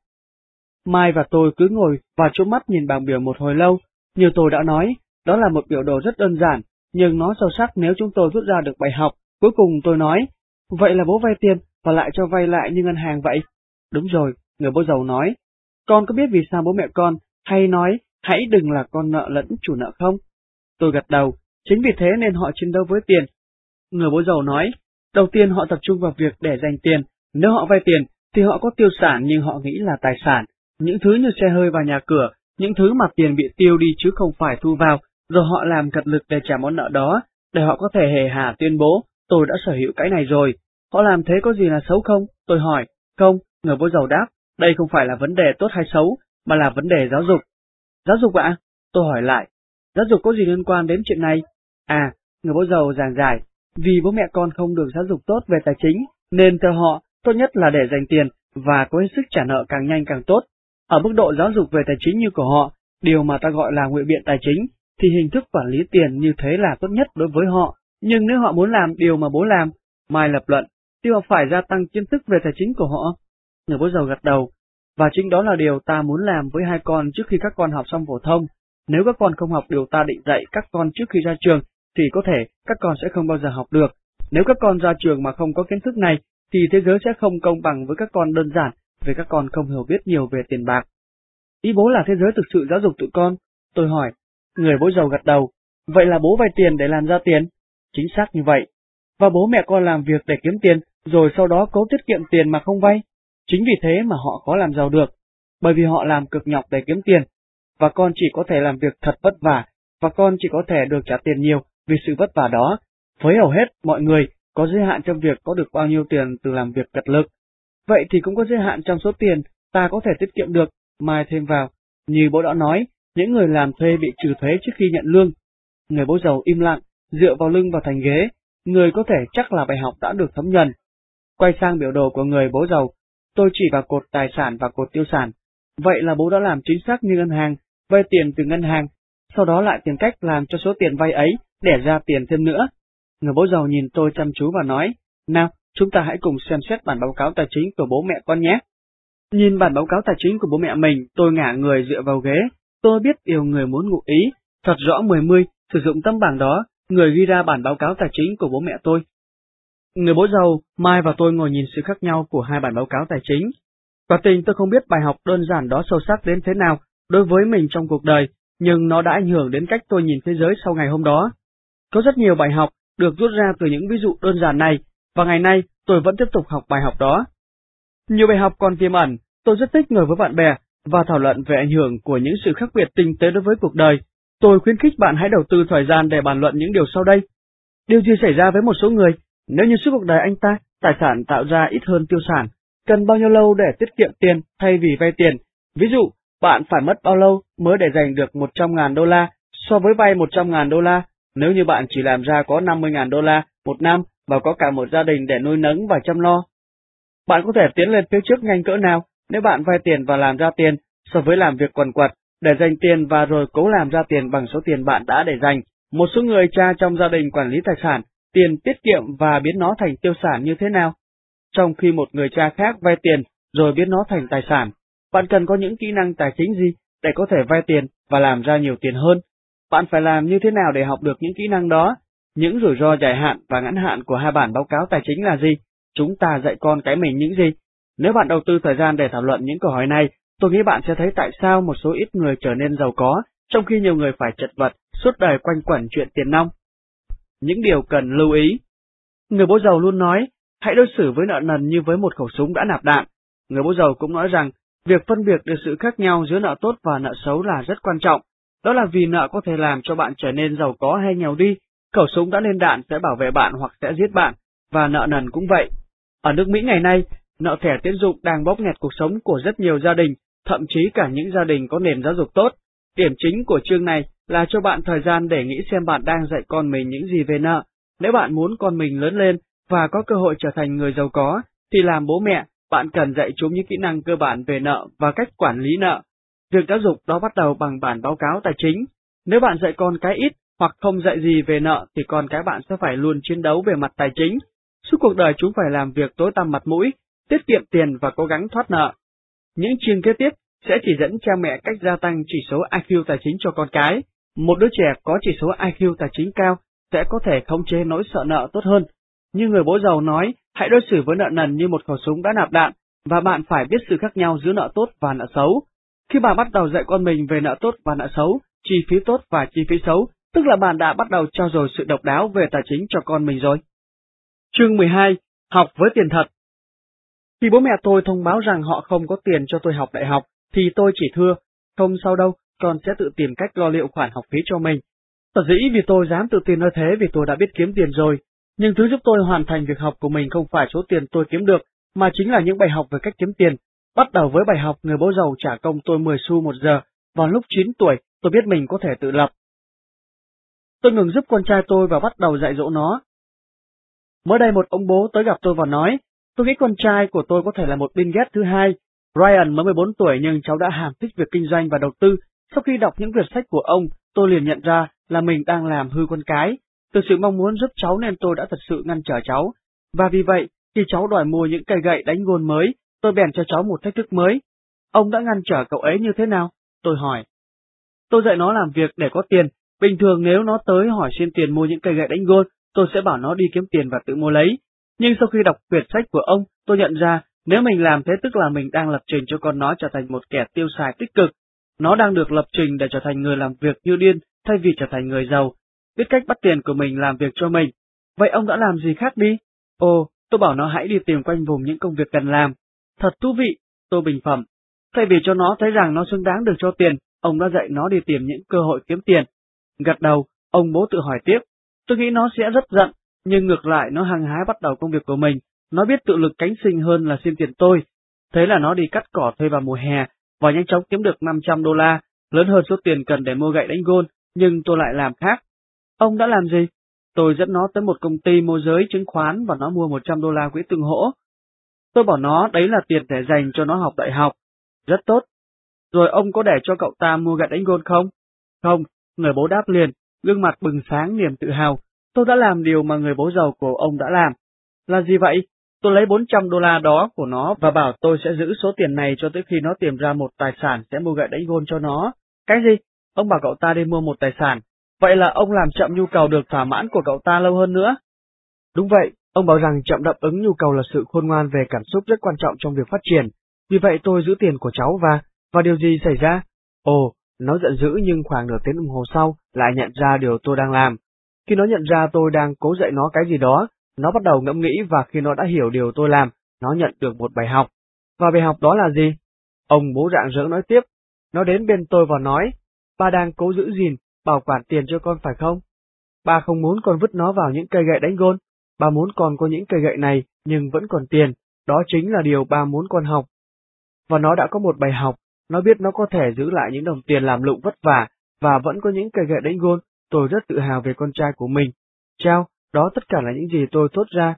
Mai và tôi cứ ngồi và trố mắt nhìn bảng biểu một hồi lâu. Như tôi đã nói, đó là một biểu đồ rất đơn giản, nhưng nó sâu sắc nếu chúng tôi rút ra được bài học. Cuối cùng tôi nói, vậy là bố vay tiền và lại cho vay lại như ngân hàng vậy? Đúng rồi, người bố giàu nói. Con có biết vì sao bố mẹ con hay nói, hãy đừng là con nợ lẫn chủ nợ không? Tôi gật đầu, chính vì thế nên họ chiến đấu với tiền. Người bố giàu nói, đầu tiên họ tập trung vào việc để dành tiền. Nếu họ vay tiền, thì họ có tiêu sản nhưng họ nghĩ là tài sản. Những thứ như xe hơi và nhà cửa, những thứ mà tiền bị tiêu đi chứ không phải thu vào, rồi họ làm cật lực để trả món nợ đó, để họ có thể hề hà tuyên bố, tôi đã sở hữu cái này rồi. Họ làm thế có gì là xấu không? Tôi hỏi. Không, người bố giàu đáp, đây không phải là vấn đề tốt hay xấu, mà là vấn đề giáo dục. Giáo dục ạ? Tôi hỏi lại. Giáo dục có gì liên quan đến chuyện này? À, người bố giàu giảng giải, vì bố mẹ con không được giáo dục tốt về tài chính, nên theo họ, tốt nhất là để dành tiền và có hết sức trả nợ càng nhanh càng tốt. Ở mức độ giáo dục về tài chính như của họ, điều mà ta gọi là ngụy biện tài chính, thì hình thức quản lý tiền như thế là tốt nhất đối với họ. Nhưng nếu họ muốn làm điều mà bố làm, Mai lập luận, thì họ phải gia tăng kiến thức về tài chính của họ. Người bố giàu gật đầu, và chính đó là điều ta muốn làm với hai con trước khi các con học xong phổ thông. Nếu các con không học điều ta định dạy các con trước khi ra trường, thì có thể các con sẽ không bao giờ học được. Nếu các con ra trường mà không có kiến thức này, thì thế giới sẽ không công bằng với các con đơn giản, vì các con không hiểu biết nhiều về tiền bạc. Ý bố là thế giới thực sự giáo dục tụi con? Tôi hỏi. Người bố giàu gật đầu. Vậy là bố vay tiền để làm ra tiền? Chính xác như vậy. Và bố mẹ con làm việc để kiếm tiền, rồi sau đó cố tiết kiệm tiền mà không vay. Chính vì thế mà họ khó làm giàu được, bởi vì họ làm cực nhọc để kiếm tiền. Và con chỉ có thể làm việc thật vất vả, và con chỉ có thể được trả tiền nhiều vì sự vất vả đó. Với hầu hết mọi người, có giới hạn trong việc có được bao nhiêu tiền từ làm việc cật lực. Vậy thì cũng có giới hạn trong số tiền ta có thể tiết kiệm được. Mai thêm vào, như bố đã nói, những người làm thuê bị trừ thuế trước khi nhận lương. Người bố giàu im lặng, dựa vào lưng vào thành ghế, người có thể chắc là bài học đã được thấm nhuần. Quay sang biểu đồ của người bố giàu, tôi chỉ vào cột tài sản và cột tiêu sản. Vậy là bố đã làm chính xác như ngân hàng, vay tiền từ ngân hàng, sau đó lại tìm cách làm cho số tiền vay ấy đẻ ra tiền thêm nữa. Người bố giàu nhìn tôi chăm chú và nói, nào, chúng ta hãy cùng xem xét bản báo cáo tài chính của bố mẹ con nhé. Nhìn bản báo cáo tài chính của bố mẹ mình, tôi ngả người dựa vào ghế. Tôi biết điều người muốn ngụ ý, thật rõ 10 sử dụng tấm bảng đó, người ghi ra bản báo cáo tài chính của bố mẹ tôi. Người bố giàu, Mai và tôi ngồi nhìn sự khác nhau của hai bản báo cáo tài chính. Quả tình tôi không biết bài học đơn giản đó sâu sắc đến thế nào đối với mình trong cuộc đời, nhưng nó đã ảnh hưởng đến cách tôi nhìn thế giới sau ngày hôm đó. Có rất nhiều bài học, được rút ra từ những ví dụ đơn giản này, và ngày nay tôi vẫn tiếp tục học bài học đó. Nhiều bài học còn tiềm ẩn, tôi rất thích ngồi với bạn bè và thảo luận về ảnh hưởng của những sự khác biệt tinh tế đối với cuộc đời. Tôi khuyến khích bạn hãy đầu tư thời gian để bàn luận những điều sau đây. Điều gì xảy ra với một số người nếu như suốt cuộc đời anh ta, tài sản tạo ra ít hơn tiêu sản? Cần bao nhiêu lâu để tiết kiệm tiền thay vì vay tiền? Ví dụ, bạn phải mất bao lâu mới để dành được 100.000 đô la so với vay 100.000 đô la nếu như bạn chỉ làm ra có 50.000 đô la một năm và có cả một gia đình để nuôi nấng và chăm lo? Bạn có thể tiến lên phía trước nhanh cỡ nào nếu bạn vay tiền và làm ra tiền so với làm việc quần quật để dành tiền và rồi cố làm ra tiền bằng số tiền bạn đã để dành? Một số người cha trong gia đình quản lý tài sản, tiền tiết kiệm và biến nó thành tiêu sản như thế nào? Trong khi một người cha khác vay tiền rồi biến nó thành tài sản, bạn cần có những kỹ năng tài chính gì để có thể vay tiền và làm ra nhiều tiền hơn? Bạn phải làm như thế nào để học được những kỹ năng đó? Những rủi ro dài hạn và ngắn hạn của hai bản báo cáo tài chính là gì? Chúng ta dạy con cái mình những gì? Nếu bạn đầu tư thời gian để thảo luận những câu hỏi này, tôi nghĩ bạn sẽ thấy tại sao một số ít người trở nên giàu có, trong khi nhiều người phải chật vật suốt đời quanh quẩn chuyện tiền nong. Những điều cần lưu ý. Người bố giàu luôn nói, hãy đối xử với nợ nần như với một khẩu súng đã nạp đạn. Người bố giàu cũng nói rằng, việc phân biệt được sự khác nhau giữa nợ tốt và nợ xấu là rất quan trọng. Đó là vì nợ có thể làm cho bạn trở nên giàu có hay nghèo đi. Khẩu súng đã lên đạn sẽ bảo vệ bạn hoặc sẽ giết bạn, và nợ nần cũng vậy. Ở nước Mỹ ngày nay, nợ thẻ tín dụng đang bóp nghẹt cuộc sống của rất nhiều gia đình, thậm chí cả những gia đình có nền giáo dục tốt. Điểm chính của chương này là cho bạn thời gian để nghĩ xem bạn đang dạy con mình những gì về nợ. Nếu bạn muốn con mình lớn lên và có cơ hội trở thành người giàu có, thì làm bố mẹ, bạn cần dạy chúng những kỹ năng cơ bản về nợ và cách quản lý nợ. Việc giáo dục đó bắt đầu bằng bản báo cáo tài chính. Nếu bạn dạy con cái ít hoặc không dạy gì về nợ thì con cái bạn sẽ phải luôn chiến đấu về mặt tài chính. Suốt cuộc đời chúng phải làm việc tối tăm mặt mũi, tiết kiệm tiền và cố gắng thoát nợ. Những chương kế tiếp sẽ chỉ dẫn cha mẹ cách gia tăng chỉ số IQ tài chính cho con cái. Một đứa trẻ có chỉ số IQ tài chính cao sẽ có thể khống chế nỗi sợ nợ tốt hơn. Như người bố giàu nói, hãy đối xử với nợ nần như một khẩu súng đã nạp đạn, và bạn phải biết sự khác nhau giữa nợ tốt và nợ xấu. Khi bạn bắt đầu dạy con mình về nợ tốt và nợ xấu, chi phí tốt và chi phí xấu, tức là bạn đã bắt đầu trau dồi sự độc đáo về tài chính cho con mình rồi. Chương 12. Học với tiền thật. Khi bố mẹ tôi thông báo rằng họ không có tiền cho tôi học đại học, thì tôi chỉ thưa, không sao đâu, con sẽ tự tìm cách lo liệu khoản học phí cho mình. Sở dĩ vì tôi dám tự tin nói thế vì tôi đã biết kiếm tiền rồi, nhưng thứ giúp tôi hoàn thành việc học của mình không phải số tiền tôi kiếm được, mà chính là những bài học về cách kiếm tiền. Bắt đầu với bài học người bố giàu trả công tôi 10 xu một giờ, vào lúc 9 tuổi tôi biết mình có thể tự lập. Tôi ngừng giúp con trai tôi và bắt đầu dạy dỗ nó. Mới đây một ông bố tới gặp tôi và nói, tôi nghĩ con trai của tôi có thể là một Bill Gates thứ hai. Ryan mới 14 tuổi nhưng cháu đã ham thích việc kinh doanh và đầu tư. Sau khi đọc những quyển sách của ông, tôi liền nhận ra là mình đang làm hư con cái. Từ sự mong muốn giúp cháu nên tôi đã thật sự ngăn trở cháu. Và vì vậy, khi cháu đòi mua những cây gậy đánh gôn mới, tôi bèn cho cháu một thách thức mới. Ông đã ngăn trở cậu ấy như thế nào? Tôi hỏi. Tôi dạy nó làm việc để có tiền. Bình thường nếu nó tới hỏi xin tiền mua những cây gậy đánh gôn, tôi sẽ bảo nó đi kiếm tiền và tự mua lấy. Nhưng sau khi đọc quyển sách của ông, tôi nhận ra nếu mình làm thế tức là mình đang lập trình cho con nó trở thành một kẻ tiêu xài tích cực. Nó đang được lập trình để trở thành người làm việc như điên thay vì trở thành người giàu, biết cách bắt tiền của mình làm việc cho mình. Vậy ông đã làm gì khác đi? Ồ, tôi bảo nó hãy đi tìm quanh vùng những công việc cần làm. Thật thú vị, tôi bình phẩm. Thay vì cho nó thấy rằng nó xứng đáng được cho tiền, ông đã dạy nó đi tìm những cơ hội kiếm tiền. Gật đầu, ông bố tự hỏi tiếp. Tôi nghĩ nó sẽ rất giận, nhưng ngược lại nó hăng hái bắt đầu công việc của mình. Nó biết tự lực cánh sinh hơn là xin tiền tôi. Thế là nó đi cắt cỏ thuê vào mùa hè, và nhanh chóng kiếm được 500 đô la, lớn hơn số tiền cần để mua gậy đánh gôn, nhưng tôi lại làm khác. Ông đã làm gì? Tôi dẫn nó tới một công ty môi giới chứng khoán và nó mua 100 đô la quỹ tương hỗ. Tôi bảo nó đấy là tiền để dành cho nó học đại học. Rất tốt. Rồi ông có để cho cậu ta mua gậy đánh gôn không? Không, người bố đáp liền, gương mặt bừng sáng niềm tự hào. Tôi đã làm điều mà người bố giàu của ông đã làm. Là gì vậy? Tôi lấy 400 đô la đó của nó và bảo tôi sẽ giữ số tiền này cho tới khi nó tìm ra một tài sản sẽ mua gậy đánh gôn cho nó. Cái gì? Ông bảo cậu ta đi mua một tài sản. Vậy là ông làm chậm nhu cầu được thỏa mãn của cậu ta lâu hơn nữa? Đúng vậy, ông bảo rằng chậm đáp ứng nhu cầu là sự khôn ngoan về cảm xúc rất quan trọng trong việc phát triển. Vì vậy tôi giữ tiền của cháu và điều gì xảy ra? Ồ, nó giận dữ nhưng khoảng nửa tiếng đồng hồ sau lại nhận ra điều tôi đang làm. Khi nó nhận ra tôi đang cố dạy nó cái gì đó, nó bắt đầu ngẫm nghĩ và khi nó đã hiểu điều tôi làm, nó nhận được một bài học. Và bài học đó là gì? Ông bố rạng rỡ nói tiếp. Nó đến bên tôi và nói, ba đang cố giữ gìn, bảo quản tiền cho con phải không? Ba không muốn con vứt nó vào những cây gậy đánh gôn. Ba muốn con có những cây gậy này nhưng vẫn còn tiền. Đó chính là điều ba muốn con học. Và nó đã có một bài học. Nó biết nó có thể giữ lại những đồng tiền làm lụng vất vả và vẫn có những cây gậy đánh gôn. Tôi rất tự hào về con trai của mình. Chao, đó tất cả là những gì tôi thốt ra.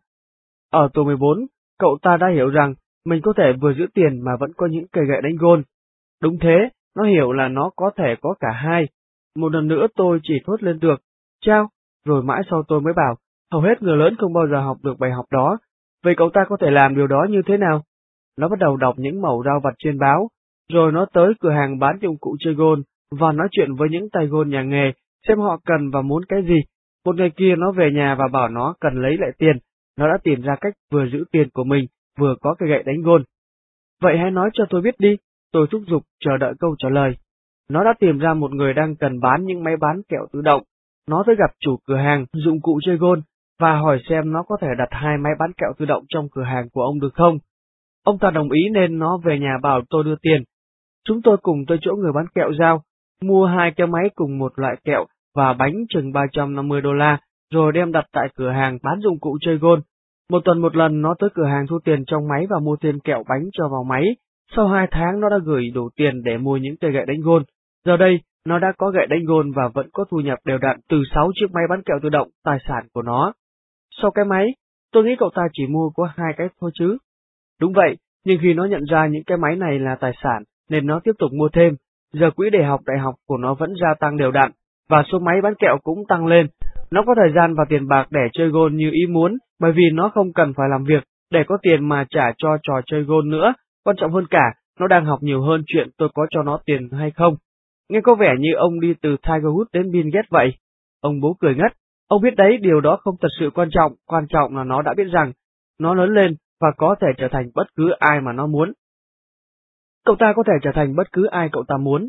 Ở tuổi 14, cậu ta đã hiểu rằng mình có thể vừa giữ tiền mà vẫn có những cây gậy đánh gôn. Đúng thế, nó hiểu là nó có thể có cả hai. Một lần nữa tôi chỉ thốt lên được, chao, rồi mãi sau tôi mới bảo, hầu hết người lớn không bao giờ học được bài học đó. Vậy cậu ta có thể làm điều đó như thế nào? Nó bắt đầu đọc những mẩu rao vặt trên báo, rồi nó tới cửa hàng bán dụng cụ chơi gôn và nói chuyện với những tay gôn nhà nghề, xem họ cần và muốn cái gì. Một ngày kia nó về nhà và bảo nó cần lấy lại tiền. Nó đã tìm ra cách vừa giữ tiền của mình, vừa có cây gậy đánh gôn. Vậy hãy nói cho tôi biết đi, tôi thúc giục chờ đợi câu trả lời. Nó đã tìm ra một người đang cần bán những máy bán kẹo tự động. Nó tới gặp chủ cửa hàng dụng cụ chơi gôn và hỏi xem nó có thể đặt 2 máy bán kẹo tự động trong cửa hàng của ông được không. Ông ta đồng ý nên nó về nhà bảo tôi đưa tiền. Chúng tôi cùng tới chỗ người bán kẹo giao, mua 2 cái máy cùng một loại kẹo và bánh chừng $350, rồi đem đặt tại cửa hàng bán dụng cụ chơi gôn. Một tuần một lần nó tới cửa hàng thu tiền trong máy và mua thêm kẹo bánh cho vào máy. Sau 2 tháng nó đã gửi đủ tiền để mua những cây gậy đánh gôn. Giờ đây, nó đã có gậy đánh gôn và vẫn có thu nhập đều đặn từ 6 chiếc máy bán kẹo tự động, tài sản của nó. Sau cái máy, tôi nghĩ cậu ta chỉ mua có 2 cái thôi chứ. Đúng vậy, nhưng khi nó nhận ra những cái máy này là tài sản, nên nó tiếp tục mua thêm. Giờ quỹ để học đại học của nó vẫn gia tăng đều đặn, và số máy bán kẹo cũng tăng lên. Nó có thời gian và tiền bạc để chơi gôn như ý muốn, bởi vì nó không cần phải làm việc để có tiền mà trả cho trò chơi gôn nữa. Quan trọng hơn cả, nó đang học nhiều hơn chuyện tôi có cho nó tiền hay không. Nghe có vẻ như ông đi từ Tiger Woods đến Bill Gates vậy. Ông bố cười ngất. Ông biết đấy, điều đó không thật sự quan trọng là nó đã biết rằng nó lớn lên và có thể trở thành bất cứ ai mà nó muốn. Cậu ta có thể trở thành bất cứ ai cậu ta muốn.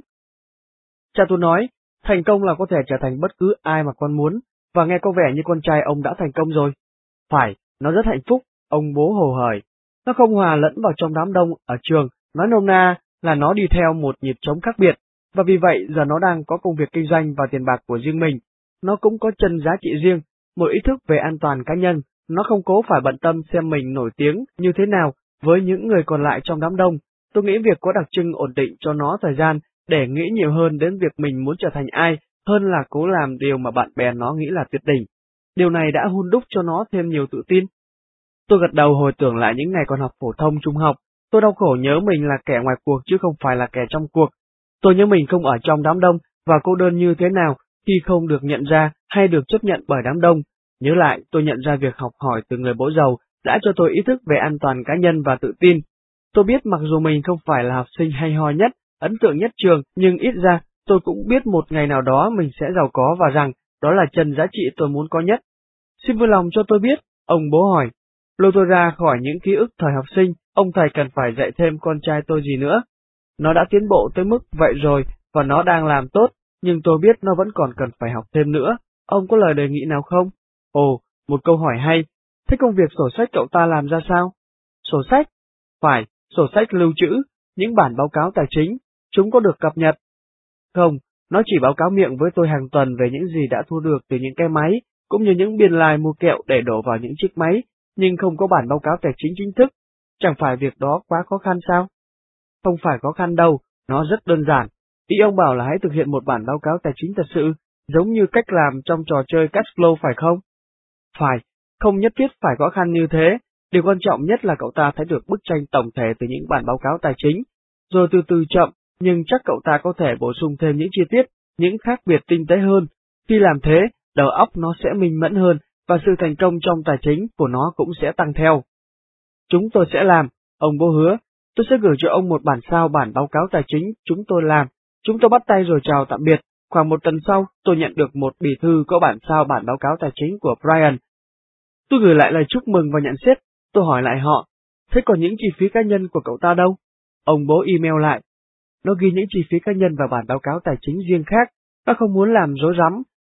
Cha tôi nói, thành công là có thể trở thành bất cứ ai mà con muốn, và nghe có vẻ như con trai ông đã thành công rồi. Phải, nó rất hạnh phúc, ông bố hồ hởi. Nó không hòa lẫn vào trong đám đông ở trường, nói nôm na là nó đi theo một nhịp trống khác biệt, và vì vậy giờ nó đang có công việc kinh doanh và tiền bạc của riêng mình. Nó cũng có chân giá trị riêng, một ý thức về an toàn cá nhân, nó không cố phải bận tâm xem mình nổi tiếng như thế nào với những người còn lại trong đám đông. Tôi nghĩ việc có đặc trưng ổn định cho nó thời gian để nghĩ nhiều hơn đến việc mình muốn trở thành ai, hơn là cố làm điều mà bạn bè nó nghĩ là tuyệt đỉnh. Điều này đã hun đúc cho nó thêm nhiều tự tin. Tôi gật đầu hồi tưởng lại những ngày còn học phổ thông trung học. Tôi đau khổ nhớ mình là kẻ ngoài cuộc chứ không phải là kẻ trong cuộc. Tôi nhớ mình không ở trong đám đông và cô đơn như thế nào khi không được nhận ra hay được chấp nhận bởi đám đông. Nhớ lại, tôi nhận ra việc học hỏi từ người bố giàu đã cho tôi ý thức về an toàn cá nhân và tự tin. Tôi biết mặc dù mình không phải là học sinh hay ho nhất, ấn tượng nhất trường, nhưng ít ra tôi cũng biết một ngày nào đó mình sẽ giàu có và rằng đó là chân giá trị tôi muốn có nhất. Xin vui lòng cho tôi biết, ông bố hỏi. Lôi tôi ra khỏi những ký ức thời học sinh, ông thầy cần phải dạy thêm con trai tôi gì nữa. Nó đã tiến bộ tới mức vậy rồi và nó đang làm tốt, nhưng tôi biết nó vẫn còn cần phải học thêm nữa. Ông có lời đề nghị nào không? Ồ, một câu hỏi hay. Thế công việc sổ sách cậu ta làm ra sao? Sổ sách? Phải, sổ sách lưu trữ, những bản báo cáo tài chính, chúng có được cập nhật. Không, nó chỉ báo cáo miệng với tôi hàng tuần về những gì đã thu được từ những cái máy, cũng như những biên lai mua kẹo để đổ vào những chiếc máy, nhưng không có bản báo cáo tài chính chính thức. Chẳng phải việc đó quá khó khăn sao? Không phải khó khăn đâu, nó rất đơn giản. Ý ông bảo là hãy thực hiện một bản báo cáo tài chính thật sự, giống như cách làm trong trò chơi cash flow phải không? Phải, không nhất thiết phải khó khăn như thế. Điều quan trọng nhất là cậu ta thấy được bức tranh tổng thể từ những bản báo cáo tài chính, rồi từ từ chậm, nhưng chắc cậu ta có thể bổ sung thêm những chi tiết, những khác biệt tinh tế hơn. Khi làm thế, đầu óc nó sẽ minh mẫn hơn, và sự thành công trong tài chính của nó cũng sẽ tăng theo. Chúng tôi sẽ làm, ông bố hứa. Tôi sẽ gửi cho ông một bản sao bản báo cáo tài chính chúng tôi làm. Chúng tôi bắt tay rồi chào tạm biệt. Khoảng một tuần sau, tôi nhận được một bì thư có bản sao bản báo cáo tài chính của Brian. Tôi gửi lại lời chúc mừng và nhận xét. Tôi hỏi lại họ, thế còn những chi phí cá nhân của cậu ta đâu? Ông bố email lại. Nó ghi những chi phí cá nhân vào bản báo cáo tài chính riêng khác. Nó không muốn làm rối rắm,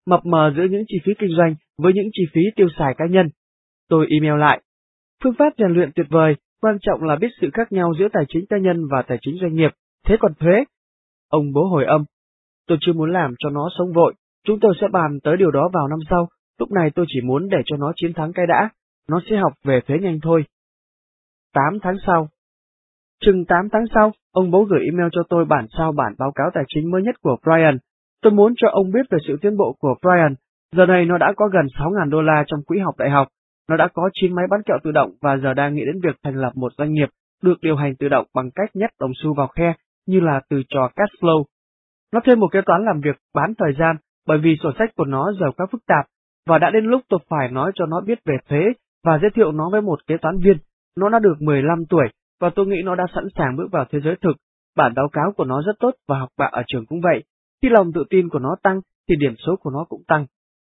mập mờ giữa những chi phí kinh doanh với những chi phí tiêu xài cá nhân. Tôi email lại. Phương pháp rèn luyện tuyệt vời, quan trọng là biết sự khác nhau giữa tài chính cá nhân và tài chính doanh nghiệp, thế còn thuế? Ông bố hồi âm. Tôi chưa muốn làm cho nó sống vội, chúng tôi sẽ bàn tới điều đó vào năm sau, lúc này tôi chỉ muốn để cho nó chiến thắng cái đã, nó sẽ học về thuế nhanh thôi. 8 tháng sau. Chừng 8 tháng sau, ông bố gửi email cho tôi bản báo cáo tài chính mới nhất của Brian. Tôi muốn cho ông biết về sự tiến bộ của Brian. Giờ này nó đã có gần 6.000 đô la trong quỹ học đại học. Nó đã có 9 máy bán kẹo tự động và giờ đang nghĩ đến việc thành lập một doanh nghiệp được điều hành tự động bằng cách nhét đồng xu vào khe, như là từ trò cash flow. Nó thêm một kế toán làm việc bán thời gian bởi vì sổ sách của nó giờ quá phức tạp, và đã đến lúc tôi phải nói cho nó biết về thuế và giới thiệu nó với một kế toán viên. Nó đã được 15 tuổi và tôi nghĩ nó đã sẵn sàng bước vào thế giới thực. Bản báo cáo của nó rất tốt và học bạ ở trường cũng vậy. Khi lòng tự tin của nó tăng thì điểm số của nó cũng tăng.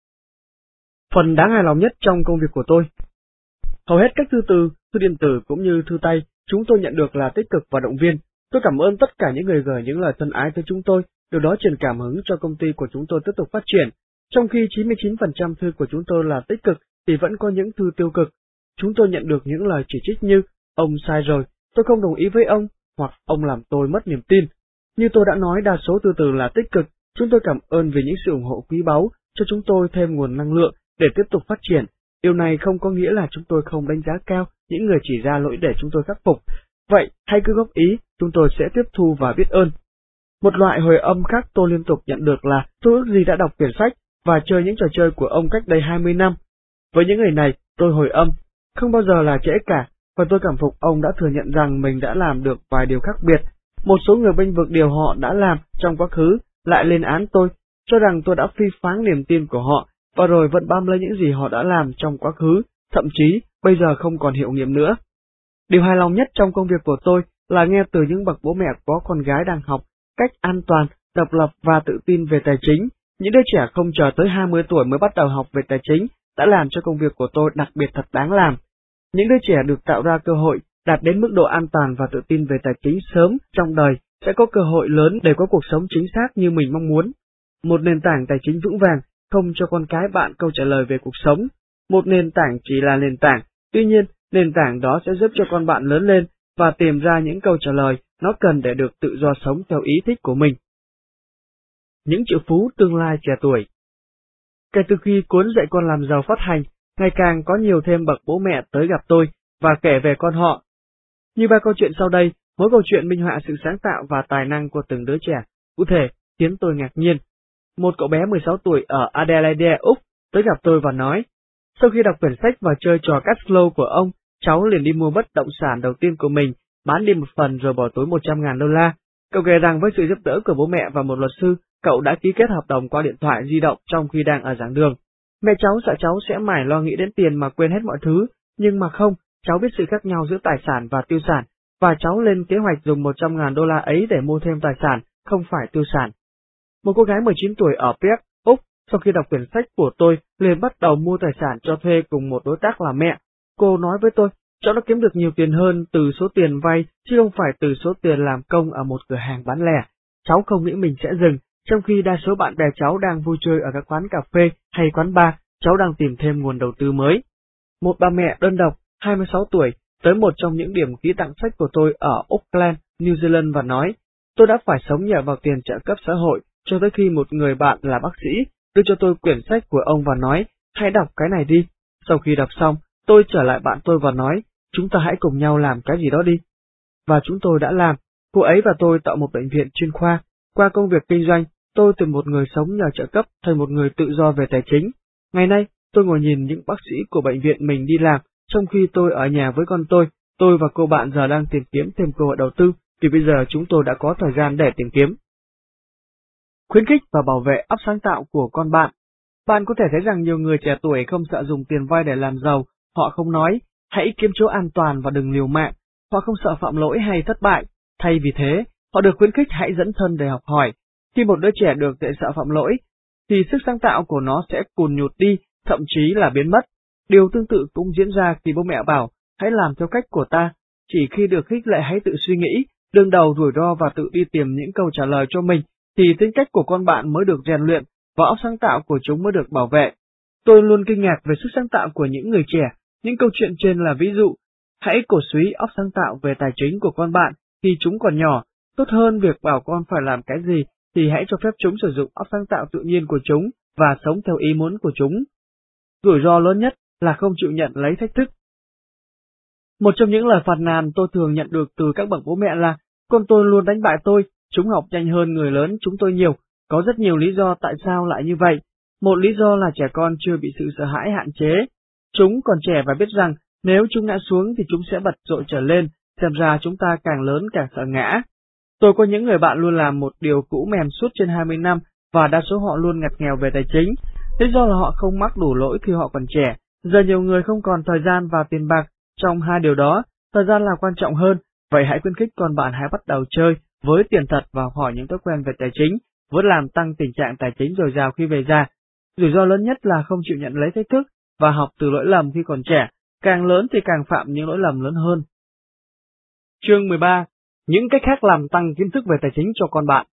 Phần đáng hài lòng nhất trong công việc của tôi. Hầu hết các thư từ, thư điện tử cũng như thư tay chúng tôi nhận được là tích cực và động viên. Tôi cảm ơn tất cả những người gửi những lời thân ái tới chúng tôi, điều đó truyền cảm hứng cho công ty của chúng tôi tiếp tục phát triển. Trong khi 99% thư của chúng tôi là tích cực thì vẫn có những thư tiêu cực. Chúng tôi nhận được những lời chỉ trích như, ông sai rồi, tôi không đồng ý với ông, hoặc ông làm tôi mất niềm tin. Như tôi đã nói, đa số thư từ là tích cực. Chúng tôi cảm ơn vì những sự ủng hộ quý báu, cho chúng tôi thêm nguồn năng lượng để tiếp tục phát triển. Điều này không có nghĩa là chúng tôi không đánh giá cao những người chỉ ra lỗi để chúng tôi khắc phục. Vậy, hãy cứ góp ý, chúng tôi sẽ tiếp thu và biết ơn. Một loại hồi âm khác tôi liên tục nhận được là tôi ước gì đã đọc quyển sách và chơi những trò chơi của ông cách đây 20 năm. Với những người này, tôi hồi âm, không bao giờ là trễ cả, và tôi cảm phục ông đã thừa nhận rằng mình đã làm được vài điều khác biệt. Một số người bênh vực điều họ đã làm trong quá khứ lại lên án tôi, cho rằng tôi đã phỉ pháng niềm tin của họ, và rồi vẫn bám lấy những gì họ đã làm trong quá khứ, thậm chí bây giờ không còn hiệu nghiệm nữa. Điều hài lòng nhất trong công việc của tôi là nghe từ những bậc bố mẹ có con gái đang học cách an toàn, độc lập và tự tin về tài chính. Những đứa trẻ không chờ tới 20 tuổi mới bắt đầu học về tài chính đã làm cho công việc của tôi đặc biệt thật đáng làm. Những đứa trẻ được tạo ra cơ hội đạt đến mức độ an toàn và tự tin về tài chính sớm trong đời sẽ có cơ hội lớn để có cuộc sống chính xác như mình mong muốn. Một nền tảng tài chính vững vàng không cho con cái bạn câu trả lời về cuộc sống. Một nền tảng chỉ là nền tảng, tuy nhiên nền tảng đó sẽ giúp cho con bạn lớn lên và tìm ra những câu trả lời nó cần để được tự do sống theo ý thích của mình. Những triệu phú tương lai trẻ tuổi. Kể từ khi cuốn Dạy Con Làm Giàu phát hành, ngày càng có nhiều thêm bậc bố mẹ tới gặp tôi và kể về con họ. Như ba câu chuyện sau đây, mỗi câu chuyện minh họa sự sáng tạo và tài năng của từng đứa trẻ, cụ thể khiến tôi ngạc nhiên. Một cậu bé 16 tuổi ở Adelaide, Úc, tới gặp tôi và nói, sau khi đọc quyển sách và chơi trò cash flow của ông, cháu liền đi mua bất động sản đầu tiên của mình, bán đi một phần rồi bỏ túi 100.000 đô la. Cậu kể rằng với sự giúp đỡ của bố mẹ và một luật sư, cậu đã ký kết hợp đồng qua điện thoại di động trong khi đang ở giảng đường. Mẹ cháu sợ cháu sẽ mải lo nghĩ đến tiền mà quên hết mọi thứ, nhưng mà không, cháu biết sự khác nhau giữa tài sản và tiêu sản, và cháu lên kế hoạch dùng 100.000 đô la ấy để mua thêm tài sản, không phải tiêu sản. Một cô gái 19 tuổi ở Perth, Úc, sau khi đọc quyển sách của tôi, liền bắt đầu mua tài sản cho thuê cùng một đối tác là mẹ. Cô nói với tôi, cháu đã kiếm được nhiều tiền hơn từ số tiền vay, chứ không phải từ số tiền làm công ở một cửa hàng bán lẻ. Cháu không nghĩ mình sẽ dừng, trong khi đa số bạn bè cháu đang vui chơi ở các quán cà phê hay quán bar, cháu đang tìm thêm nguồn đầu tư mới. Một bà mẹ đơn độc, 26 tuổi, tới một trong những điểm ký tặng sách của tôi ở Auckland, New Zealand và nói, tôi đã phải sống nhờ vào tiền trợ cấp xã hội, cho tới khi một người bạn là bác sĩ đưa cho tôi quyển sách của ông và nói, hãy đọc cái này đi. Sau khi đọc xong, tôi trở lại bạn tôi và nói, chúng ta hãy cùng nhau làm cái gì đó đi. Và chúng tôi đã làm, cô ấy và tôi tạo một bệnh viện chuyên khoa. Qua công việc kinh doanh, tôi từ một người sống nhờ trợ cấp thành một người tự do về tài chính. Ngày nay, tôi ngồi nhìn những bác sĩ của bệnh viện mình đi làm, trong khi tôi ở nhà với con tôi và cô bạn giờ đang tìm kiếm thêm cơ hội đầu tư, vì bây giờ chúng tôi đã có thời gian để tìm kiếm. Khuyến khích và bảo vệ óc sáng tạo của con bạn. Bạn có thể thấy rằng nhiều người trẻ tuổi không sợ dùng tiền vay để làm giàu, họ không nói, hãy kiếm chỗ an toàn và đừng liều mạng, họ không sợ phạm lỗi hay thất bại, thay vì thế, họ được khuyến khích hãy dẫn thân để học hỏi. Khi một đứa trẻ được dạy sợ phạm lỗi, thì sức sáng tạo của nó sẽ cùn nhụt đi, thậm chí là biến mất. Điều tương tự cũng diễn ra khi bố mẹ bảo, hãy làm theo cách của ta, chỉ khi được khích lệ hãy tự suy nghĩ, đương đầu rủi ro và tự đi tìm những câu trả lời cho mình, thì tính cách của con bạn mới được rèn luyện và óc sáng tạo của chúng mới được bảo vệ. Tôi luôn kinh ngạc về sức sáng tạo của những người trẻ. Những câu chuyện trên là ví dụ. Hãy cổ súy óc sáng tạo về tài chính của con bạn khi chúng còn nhỏ. Tốt hơn việc bảo con phải làm cái gì thì hãy cho phép chúng sử dụng óc sáng tạo tự nhiên của chúng và sống theo ý muốn của chúng. Rủi ro lớn nhất là không chịu nhận lấy thách thức. Một trong những lời phàn nàn tôi thường nhận được từ các bậc bố mẹ là con tôi luôn đánh bại tôi, chúng học nhanh hơn người lớn chúng tôi nhiều. Có rất nhiều lý do tại sao lại như vậy. Một lý do là trẻ con chưa bị sự sợ hãi hạn chế. Chúng còn trẻ và biết rằng nếu chúng ngã xuống thì chúng sẽ bật dội trở lên, xem ra chúng ta càng lớn càng sợ ngã. Tôi có những người bạn luôn làm một điều cũ mềm suốt trên 20 năm và đa số họ luôn ngặt nghèo về tài chính. Lý do là họ không mắc đủ lỗi khi họ còn trẻ. Giờ nhiều người không còn thời gian và tiền bạc. Trong hai điều đó, thời gian là quan trọng hơn. Vậy hãy khuyến khích con bạn hãy bắt đầu chơi với tiền thật và học hỏi những thói quen về tài chính, với làm tăng tình trạng tài chính dồi dào khi về già. Rủi ro lớn nhất là không chịu nhận lấy thách thức và học từ lỗi lầm khi còn trẻ, càng lớn thì càng phạm những lỗi lầm lớn hơn. Chương 13. Những cách khác làm tăng kiến thức về tài chính cho con bạn.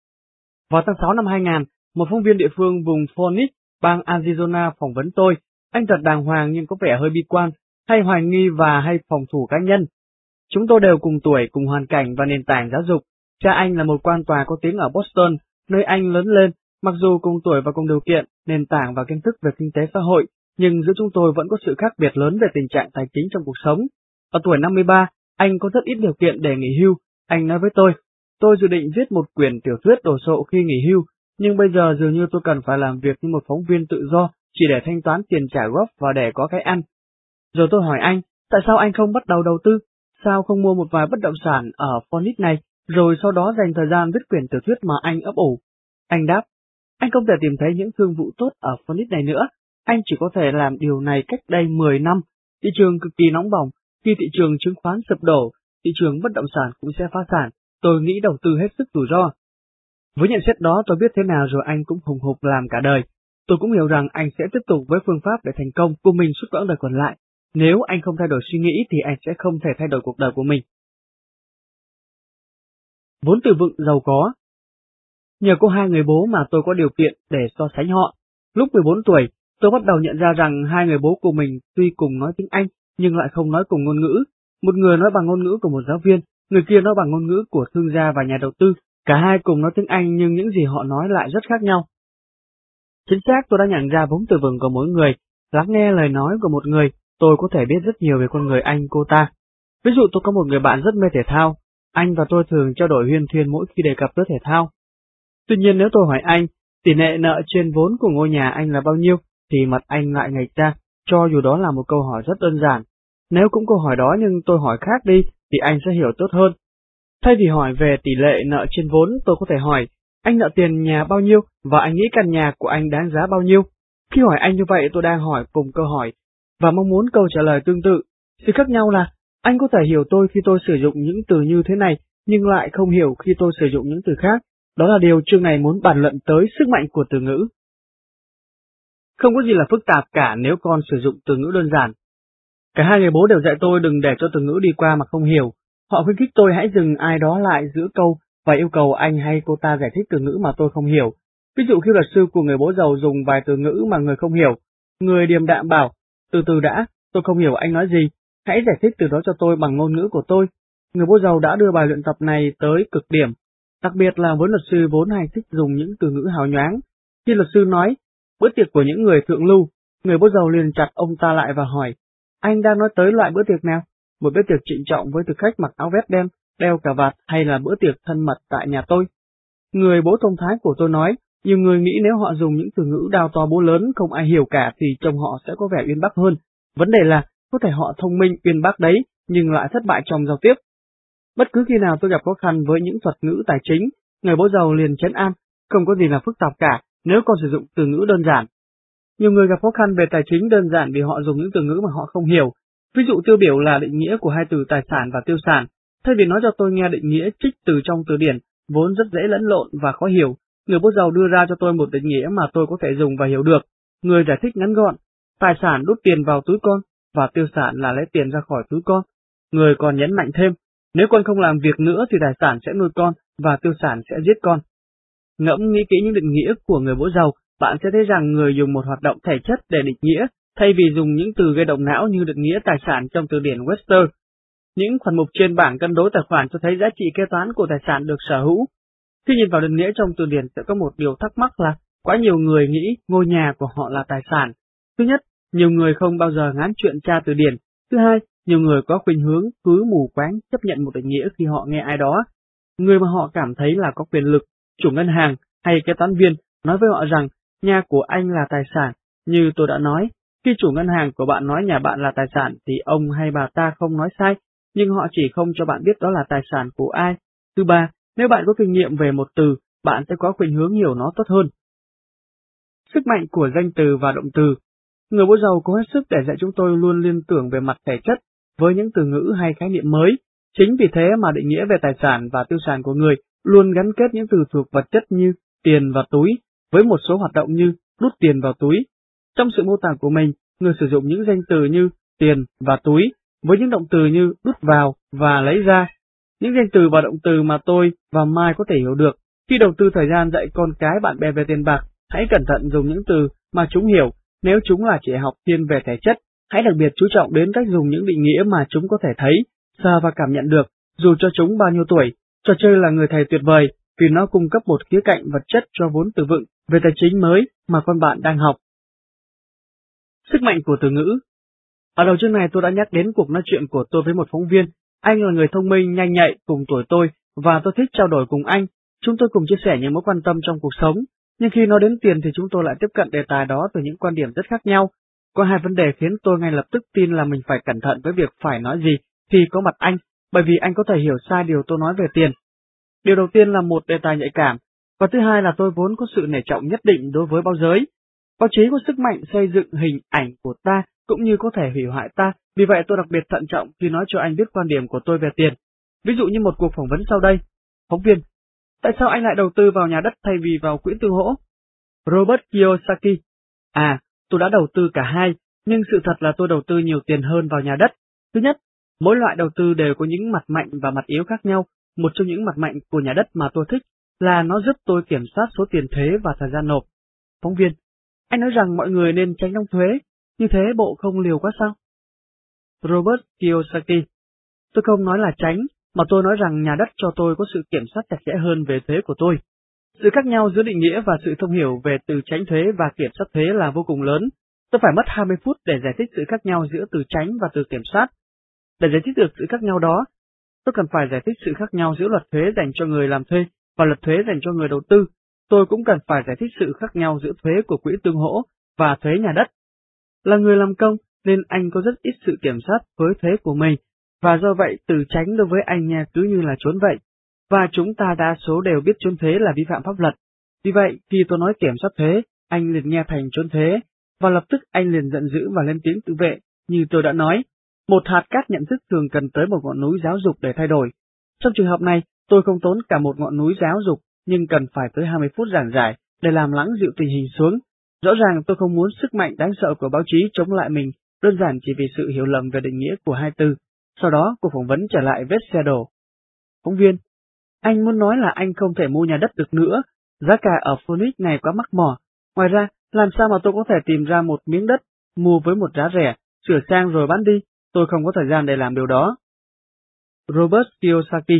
Vào tháng 6 năm 2000, một phóng viên địa phương vùng Phoenix, bang Arizona phỏng vấn tôi. Anh thật đàng hoàng nhưng có vẻ hơi bi quan, hay hoài nghi và hay phòng thủ cá nhân. Chúng tôi đều cùng tuổi, cùng hoàn cảnh và nền tảng giáo dục. Cha anh là một quan tòa có tiếng ở Boston, nơi anh lớn lên. Mặc dù cùng tuổi và cùng điều kiện, nền tảng và kiến thức về kinh tế xã hội, nhưng giữa chúng tôi vẫn có sự khác biệt lớn về tình trạng tài chính trong cuộc sống. Ở tuổi 53, anh có rất ít điều kiện để nghỉ hưu. Anh nói với tôi dự định viết một quyển tiểu thuyết đồ sộ khi nghỉ hưu, nhưng bây giờ dường như tôi cần phải làm việc như một phóng viên tự do, chỉ để thanh toán tiền trả góp và để có cái ăn. Rồi tôi hỏi anh, tại sao anh không bắt đầu đầu tư? Sao không mua một vài bất động sản ở Phoenix này, rồi sau đó dành thời gian viết quyển tiểu thuyết mà anh ấp ủ? Anh đáp, anh không thể tìm thấy những thương vụ tốt ở Phoenix này nữa. Anh chỉ có thể làm điều này cách đây 10 năm. Thị trường cực kỳ nóng bỏng, khi thị trường chứng khoán sụp đổ, thị trường bất động sản cũng sẽ phá sản. Tôi nghĩ đầu tư hết sức rủi ro. Với nhận xét đó tôi biết thế nào rồi anh cũng hùng hục làm cả đời. Tôi cũng hiểu rằng anh sẽ tiếp tục với phương pháp để thành công của mình suốt quãng đời còn lại. Nếu anh không thay đổi suy nghĩ thì anh sẽ không thể thay đổi cuộc đời của mình. Vốn từ vựng giàu có. Nhờ có hai người bố mà tôi có điều kiện để so sánh họ. Lúc 14 tuổi, tôi bắt đầu nhận ra rằng hai người bố của mình tuy cùng nói tiếng Anh nhưng lại không nói cùng ngôn ngữ. Một người nói bằng ngôn ngữ của một giáo viên, người kia nói bằng ngôn ngữ của thương gia và nhà đầu tư. Cả hai cùng nói tiếng Anh nhưng những gì họ nói lại rất khác nhau. Chính xác, tôi đã nhận ra vốn từ vựng của mỗi người. Lắng nghe lời nói của một người, tôi có thể biết rất nhiều về con người anh cô ta. Ví dụ tôi có một người bạn rất mê thể thao, anh và tôi thường trao đổi huyên thuyên mỗi khi đề cập tới thể thao. Tuy nhiên nếu tôi hỏi anh, tỷ lệ nợ trên vốn của ngôi nhà anh là bao nhiêu, thì mặt anh lại ngạch ra, cho dù đó là một câu hỏi rất đơn giản. Nếu cũng câu hỏi đó nhưng tôi hỏi khác đi, thì anh sẽ hiểu tốt hơn. Thay vì hỏi về tỷ lệ nợ trên vốn, tôi có thể hỏi, anh nợ tiền nhà bao nhiêu và anh nghĩ căn nhà của anh đáng giá bao nhiêu? Khi hỏi anh như vậy tôi đang hỏi cùng câu hỏi và mong muốn câu trả lời tương tự. Sự khác nhau là anh có thể hiểu tôi khi tôi sử dụng những từ như thế này nhưng lại không hiểu khi tôi sử dụng những từ khác. Đó là điều chương này muốn bàn luận tới sức mạnh của từ ngữ. Không có gì là phức tạp cả nếu con sử dụng từ ngữ đơn giản. Cả hai người bố đều dạy tôi đừng để cho từ ngữ đi qua mà không hiểu. Họ khuyến khích tôi hãy dừng ai đó lại giữa câu và yêu cầu anh hay cô ta giải thích từ ngữ mà tôi không hiểu. Ví dụ khi luật sư của người bố giàu dùng vài từ ngữ mà người không hiểu, người điềm đạm bảo, từ từ đã, tôi không hiểu anh nói gì, hãy giải thích từ đó cho tôi bằng ngôn ngữ của tôi. Người bố giàu đã đưa bài luyện tập này tới cực điểm, đặc biệt là với luật sư vốn hay thích dùng những từ ngữ hào nhoáng. Khi luật sư nói, bữa tiệc của những người thượng lưu, người bố giàu liền chặt ông ta lại và hỏi, anh đang nói tới loại bữa tiệc nào? Một bữa tiệc trịnh trọng với thực khách mặc áo vest đen, đeo cà vạt hay là bữa tiệc thân mật tại nhà tôi? Người bố thông thái của tôi nói, nhiều người nghĩ nếu họ dùng những từ ngữ đao to búa lớn không ai hiểu cả thì trông họ sẽ có vẻ uyên bác hơn. Vấn đề là, có thể họ thông minh uyên bác đấy, nhưng lại thất bại trong giao tiếp. Bất cứ khi nào tôi gặp khó khăn với những thuật ngữ tài chính, người bố giàu liền trấn an, không có gì là phức tạp cả nếu con sử dụng từ ngữ đơn giản. Nhiều người gặp khó khăn về tài chính đơn giản vì họ dùng những từ ngữ mà họ không hiểu. Ví dụ tiêu biểu là định nghĩa của hai từ tài sản và tiêu sản. Thay vì nói cho tôi nghe định nghĩa trích từ trong từ điển, vốn rất dễ lẫn lộn và khó hiểu, người bố giàu đưa ra cho tôi một định nghĩa mà tôi có thể dùng và hiểu được. Người giải thích ngắn gọn, tài sản đút tiền vào túi con, và tiêu sản là lấy tiền ra khỏi túi con. Người còn nhấn mạnh thêm, nếu con không làm việc nữa thì tài sản sẽ nuôi con, và tiêu sản sẽ giết con. Ngẫm nghĩ kỹ những định nghĩa của người bố giàu, bạn sẽ thấy rằng người dùng một hoạt động thể chất để định nghĩa, thay vì dùng những từ gây động não như định nghĩa tài sản trong từ điển Webster. Những khoản mục trên bảng cân đối tài khoản cho thấy giá trị kế toán của tài sản được sở hữu. Khi nhìn vào định nghĩa trong từ điển sẽ có một điều thắc mắc là quá nhiều người nghĩ ngôi nhà của họ là tài sản. Thứ nhất, nhiều người không bao giờ ngán chuyện tra từ điển. Thứ hai, nhiều người có khuynh hướng cứ mù quáng chấp nhận một định nghĩa khi họ nghe ai đó, người mà họ cảm thấy là có quyền lực, chủ ngân hàng hay kế toán viên, nói với họ rằng nhà của anh là tài sản. Như tôi đã nói, khi chủ ngân hàng của bạn nói nhà bạn là tài sản thì ông hay bà ta không nói sai, nhưng họ chỉ không cho bạn biết đó là tài sản của ai. Thứ ba, nếu bạn có kinh nghiệm về một từ, bạn sẽ có khuynh hướng hiểu nó tốt hơn. Sức mạnh của danh từ và động từ. Người bố giàu có hết sức để dạy chúng tôi luôn liên tưởng về mặt thể chất với những từ ngữ hay khái niệm mới. Chính vì thế mà định nghĩa về tài sản và tiêu sản của người luôn gắn kết những từ thuộc vật chất như tiền và túi với một số hoạt động như đút tiền vào túi. Trong sự mô tả của mình, người sử dụng những danh từ như tiền và túi với những động từ như đút vào và lấy ra. Những danh từ và động từ mà tôi và Mai có thể hiểu được. Khi đầu tư thời gian dạy con cái bạn bè về tiền bạc, hãy cẩn thận dùng những từ mà chúng hiểu. Nếu chúng là chỉ học thiên về thể chất, hãy đặc biệt chú trọng đến cách dùng những định nghĩa mà chúng có thể thấy, sờ và cảm nhận được, dù cho chúng bao nhiêu tuổi. Trò chơi là người thầy tuyệt vời vì nó cung cấp một khía cạnh vật chất cho vốn từ vựng về tài chính mới mà con bạn đang học. Sức mạnh của từ ngữ. Ở đầu chương này tôi đã nhắc đến cuộc nói chuyện của tôi với một phóng viên. Anh là người thông minh, nhanh nhạy, cùng tuổi tôi, và tôi thích trao đổi cùng anh. Chúng tôi cùng chia sẻ những mối quan tâm trong cuộc sống, nhưng khi nói đến tiền thì chúng tôi lại tiếp cận đề tài đó từ những quan điểm rất khác nhau. Có hai vấn đề khiến tôi ngay lập tức tin là mình phải cẩn thận với việc phải nói gì khi có mặt anh, bởi vì anh có thể hiểu sai điều tôi nói về tiền. Điều đầu tiên là một đề tài nhạy cảm, và thứ hai là tôi vốn có sự nể trọng nhất định đối với báo giới. Báo chí có sức mạnh xây dựng hình ảnh của ta cũng như có thể hủy hoại ta, vì vậy tôi đặc biệt thận trọng khi nói cho anh biết quan điểm của tôi về tiền. Ví dụ như một cuộc phỏng vấn sau đây. Phóng viên: tại sao anh lại đầu tư vào nhà đất thay vì vào quỹ tương hỗ? Robert Kiyosaki: tôi đã đầu tư cả hai, nhưng sự thật là tôi đầu tư nhiều tiền hơn vào nhà đất. Thứ nhất, mỗi loại đầu tư đều có những mặt mạnh và mặt yếu khác nhau. Một trong những mặt mạnh của nhà đất mà tôi thích là nó giúp tôi kiểm soát số tiền thuế và thời gian nộp. Phóng viên: anh nói rằng mọi người nên tránh đóng thuế, như thế bộ không liều quá sao? Robert Kiyosaki: tôi không nói là tránh, mà tôi nói rằng nhà đất cho tôi có sự kiểm soát chặt chẽ hơn về thuế của tôi. Sự khác nhau giữa định nghĩa và sự thông hiểu về từ tránh thuế và kiểm soát thuế là vô cùng lớn. Tôi phải mất 20 phút để giải thích sự khác nhau giữa từ tránh và từ kiểm soát. Để giải thích được sự khác nhau đó, tôi cần phải giải thích sự khác nhau giữa luật thuế dành cho người làm thuê và luật thuế dành cho người đầu tư. Tôi cũng cần phải giải thích sự khác nhau giữa thuế của quỹ tương hỗ và thuế nhà đất. Là người làm công nên anh có rất ít sự kiểm soát với thuế của mình, và do vậy từ tránh đối với anh nghe cứ như là trốn vậy. Và chúng ta đa số đều biết trốn thuế là vi phạm pháp luật. Vì vậy, khi tôi nói kiểm soát thuế, anh liền nghe thành trốn thuế, và lập tức anh liền giận dữ và lên tiếng tự vệ. Như tôi đã nói, một hạt cát nhận thức thường cần tới một ngọn núi giáo dục để thay đổi. Trong trường hợp này, tôi không tốn cả một ngọn núi giáo dục, nhưng cần phải tới 20 phút giảng giải để làm lắng dịu tình hình xuống. Rõ ràng tôi không muốn sức mạnh đáng sợ của báo chí chống lại mình, đơn giản chỉ vì sự hiểu lầm về định nghĩa của hai từ. Sau đó, cuộc phỏng vấn trở lại vết xe đổ. Phóng viên: anh muốn nói là anh không thể mua nhà đất được nữa, giá cả ở Phoenix này quá mắc mỏ. Ngoài ra, làm sao mà tôi có thể tìm ra một miếng đất, mua với một giá rẻ, sửa sang rồi bán đi? Tôi không có thời gian để làm điều đó. Robert Kiyosaki: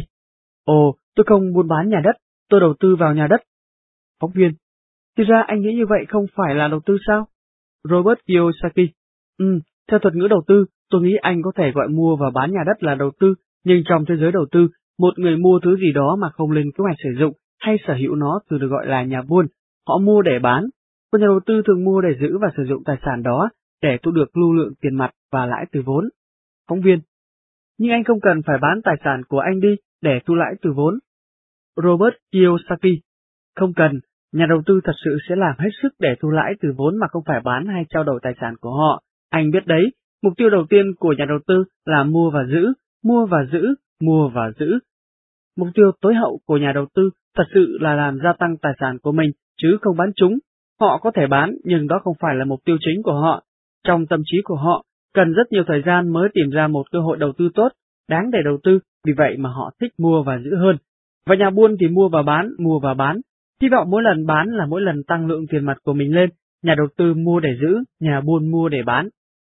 tôi không buôn bán nhà đất, tôi đầu tư vào nhà đất. Phóng viên: thì ra anh nghĩ như vậy không phải là đầu tư sao? Robert Kiyosaki: theo thuật ngữ đầu tư, tôi nghĩ anh có thể gọi mua và bán nhà đất là đầu tư, nhưng trong thế giới đầu tư, một người mua thứ gì đó mà không lên kế hoạch sử dụng hay sở hữu nó thường được gọi là nhà buôn. Họ mua để bán, còn nhà đầu tư thường mua để giữ và sử dụng tài sản đó để thu được lưu lượng tiền mặt và lãi từ vốn. Phóng viên: nhưng anh không cần phải bán tài sản của anh đi để thu lãi từ vốn. Robert Kiyosaki: không cần, nhà đầu tư thật sự sẽ làm hết sức để thu lãi từ vốn mà không phải bán hay trao đổi tài sản của họ. Anh biết đấy, mục tiêu đầu tiên của nhà đầu tư là mua và giữ, mua và giữ, mua và giữ. Mục tiêu tối hậu của nhà đầu tư thật sự là làm gia tăng tài sản của mình, chứ không bán chúng. Họ có thể bán, nhưng đó không phải là mục tiêu chính của họ. Trong tâm trí của họ, cần rất nhiều thời gian mới tìm ra một cơ hội đầu tư tốt, đáng để đầu tư, vì vậy mà họ thích mua và giữ hơn. Và nhà buôn thì mua và bán, Hy vọng mỗi lần bán là mỗi lần tăng lượng tiền mặt của mình lên, nhà đầu tư mua để giữ, nhà buôn mua để bán.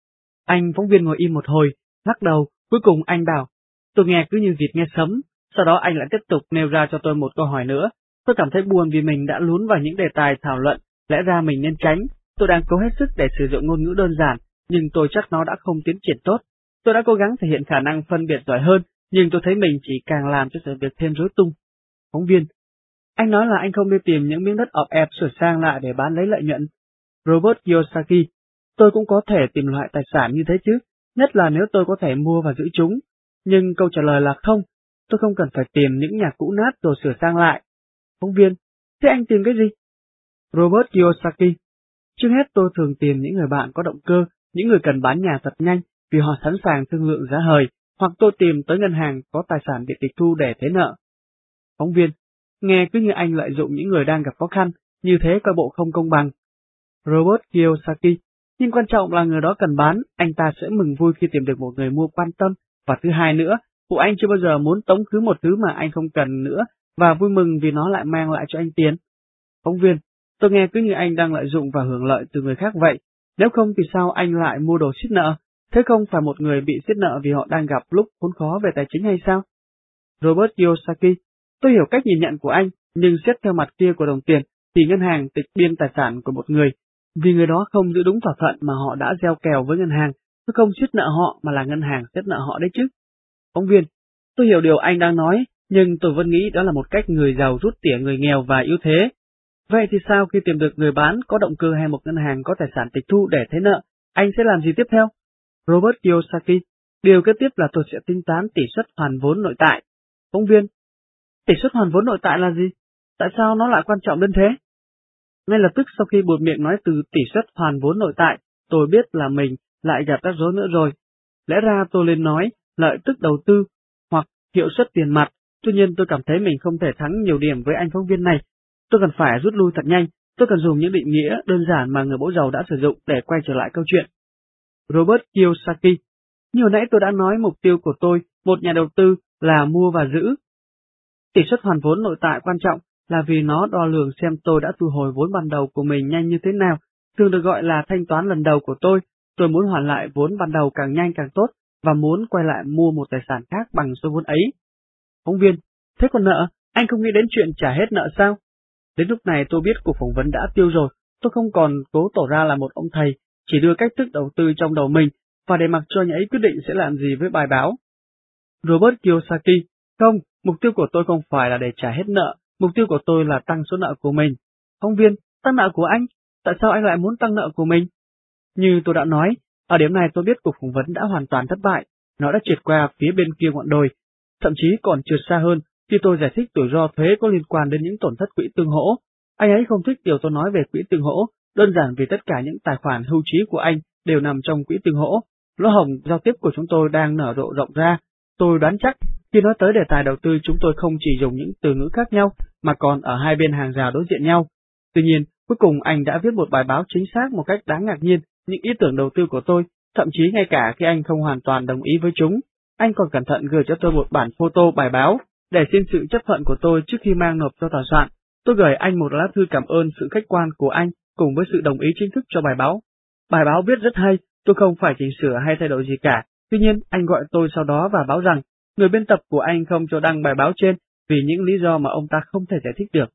Anh phóng viên ngồi im một hồi, lắc đầu, cuối cùng anh bảo, tôi nghe cứ như vịt nghe sấm, sau đó anh lại tiếp tục nêu ra cho tôi một câu hỏi nữa. Tôi cảm thấy buồn vì mình đã lún vào những đề tài thảo luận, lẽ ra mình nên tránh. Tôi đang cố hết sức để sử dụng ngôn ngữ đơn giản, nhưng tôi chắc nó đã không tiến triển tốt. Tôi đã cố gắng thể hiện khả năng phân biệt giỏi hơn, nhưng tôi thấy mình chỉ càng làm cho sự việc thêm rối tung. Phóng viên, anh nói là anh không đi tìm những miếng đất ọp ẹp sửa sang lại để bán lấy lợi nhuận. Robert Kiyosaki, tôi cũng có thể tìm loại tài sản như thế chứ, nhất là nếu tôi có thể mua và giữ chúng. Nhưng câu trả lời là không, tôi không cần phải tìm những nhà cũ nát rồi sửa sang lại. Phóng viên, thế anh tìm cái gì? Robert Kiyosaki, trước hết tôi thường tìm những người bạn có động cơ, những người cần bán nhà thật nhanh vì họ sẵn sàng thương lượng giá hời, hoặc tôi tìm tới ngân hàng có tài sản bị tịch thu để thế nợ. Phóng viên, nghe cứ như anh lợi dụng những người đang gặp khó khăn, như thế coi bộ không công bằng. Robert Kiyosaki, nhưng quan trọng là người đó cần bán, anh ta sẽ mừng vui khi tìm được một người mua quan tâm, và thứ hai nữa, phụ anh chưa bao giờ muốn tống khứ một thứ mà anh không cần nữa, và vui mừng vì nó lại mang lại cho anh tiền. Phóng viên, tôi nghe cứ như anh đang lợi dụng và hưởng lợi từ người khác vậy, nếu không thì sao anh lại mua đồ xiết nợ, thế không phải một người bị xiết nợ vì họ đang gặp lúc khốn khó về tài chính hay sao? Robert Kiyosaki, tôi hiểu cách nhìn nhận của anh, nhưng xét theo mặt kia của đồng tiền, thì ngân hàng tịch biên tài sản của một người, vì người đó không giữ đúng thỏa thuận mà họ đã gieo kèo với ngân hàng, tôi không xiết nợ họ mà là ngân hàng xiết nợ họ đấy chứ. Phóng viên, tôi hiểu điều anh đang nói, nhưng tôi vẫn nghĩ đó là một cách người giàu rút tỉa người nghèo và yếu thế. Vậy thì sao khi tìm được người bán có động cơ hay một ngân hàng có tài sản tịch thu để thế nợ, anh sẽ làm gì tiếp theo? Robert Kiyosaki, điều kế tiếp là tôi sẽ tính toán tỷ suất hoàn vốn nội tại. Phóng viên, tỷ suất hoàn vốn nội tại là gì? Tại sao nó lại quan trọng đến thế? Ngay lập tức sau khi buột miệng nói từ tỷ suất hoàn vốn nội tại, tôi biết là mình lại gặp rắc rối nữa rồi. Lẽ ra tôi nên nói lợi tức đầu tư hoặc hiệu suất tiền mặt, tuy nhiên tôi cảm thấy mình không thể thắng nhiều điểm với anh phóng viên này. Tôi cần phải rút lui thật nhanh, tôi cần dùng những định nghĩa đơn giản mà người bố giàu đã sử dụng để quay trở lại câu chuyện. Robert Kiyosaki, như hồi nãy tôi đã nói mục tiêu của tôi, một nhà đầu tư, là mua và giữ. Tỷ suất hoàn vốn nội tại quan trọng là vì nó đo lường xem tôi đã thu hồi vốn ban đầu của mình nhanh như thế nào, thường được gọi là thanh toán lần đầu của tôi. Tôi muốn hoàn lại vốn ban đầu càng nhanh càng tốt, và muốn quay lại mua một tài sản khác bằng số vốn ấy. Phóng viên, thế còn nợ, anh không nghĩ đến chuyện trả hết nợ sao? Đến lúc này tôi biết cuộc phỏng vấn đã tiêu rồi, tôi không còn cố tỏ ra là một ông thầy, chỉ đưa cách thức đầu tư trong đầu mình, và để mặc cho nhà ấy quyết định sẽ làm gì với bài báo. Robert Kiyosaki, không, mục tiêu của tôi không phải là để trả hết nợ, mục tiêu của tôi là tăng số nợ của mình. Phóng viên, tăng nợ của anh? Tại sao anh lại muốn tăng nợ của mình? Như tôi đã nói, ở điểm này tôi biết cuộc phỏng vấn đã hoàn toàn thất bại, nó đã trượt qua phía bên kia ngọn đồi, thậm chí còn trượt xa hơn khi tôi giải thích rủi ro thuế có liên quan đến những tổn thất quỹ tương hỗ. Anh ấy không thích điều tôi nói về quỹ tương hỗ, đơn giản vì tất cả những tài khoản hưu trí của anh đều nằm trong quỹ tương hỗ. Lỗ hổng giao tiếp của chúng tôi đang nở rộ rộng ra. Tôi đoán chắc khi nói tới đề tài đầu tư chúng tôi không chỉ dùng những từ ngữ khác nhau mà còn ở hai bên hàng rào đối diện nhau. Tuy nhiên, cuối cùng anh đã viết một bài báo chính xác một cách đáng ngạc nhiên những ý tưởng đầu tư của tôi, thậm chí ngay cả khi anh không hoàn toàn đồng ý với chúng. Anh còn cẩn thận gửi cho tôi một bản photo bài báo để xin sự chấp thuận của tôi trước khi mang nộp cho tòa soạn. Tôi gửi anh một lá thư cảm ơn sự khách quan của anh cùng với sự đồng ý chính thức cho bài báo. Bài báo viết rất hay, tôi không phải chỉnh sửa hay thay đổi gì cả. Tuy nhiên, anh gọi tôi sau đó và báo rằng người biên tập của anh không cho đăng bài báo trên vì những lý do mà ông ta không thể giải thích được.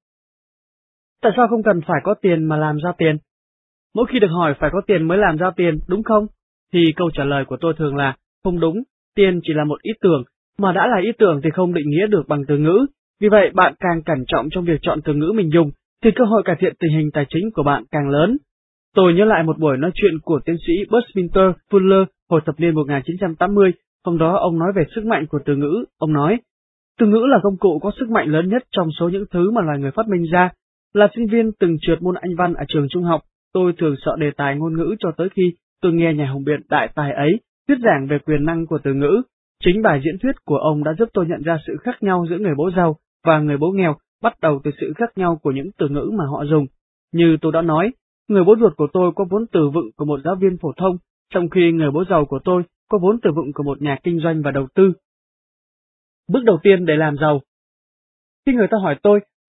Tại sao không cần phải có tiền mà làm ra tiền? Mỗi khi được hỏi phải có tiền mới làm ra tiền, đúng không? Thì câu trả lời của tôi thường là không đúng, tiền chỉ là một ý tưởng, mà đã là ý tưởng thì không định nghĩa được bằng từ ngữ. Vì vậy, bạn càng cẩn trọng trong việc chọn từ ngữ mình dùng, thì cơ hội cải thiện tình hình tài chính của bạn càng lớn. Tôi nhớ lại một buổi nói chuyện của tiến sĩ Buckminster Fuller hồi thập niên 1980, hôm đó ông nói về sức mạnh của từ ngữ. Ông nói, từ ngữ là công cụ có sức mạnh lớn nhất trong số những thứ mà loài người phát minh ra. Là sinh viên từng trượt môn Anh văn ở trường trung học, tôi thường sợ đề tài ngôn ngữ cho tới khi tôi nghe nhà hùng biện đại tài ấy thuyết giảng về quyền năng của từ ngữ. Chính bài diễn thuyết của ông đã giúp tôi nhận ra sự khác nhau giữa người bố giàu và người bố nghèo, bắt đầu từ sự khác nhau của những từ ngữ mà họ dùng. Như tôi đã nói, người bố ruột của tôi có vốn từ vựng của một giáo viên phổ thông, trong khi người bố giàu của tôi có vốn từ vựng của một nhà kinh doanh và đầu tư. Bước đầu tiên để làm giàu. Khi người ta hỏi tôi,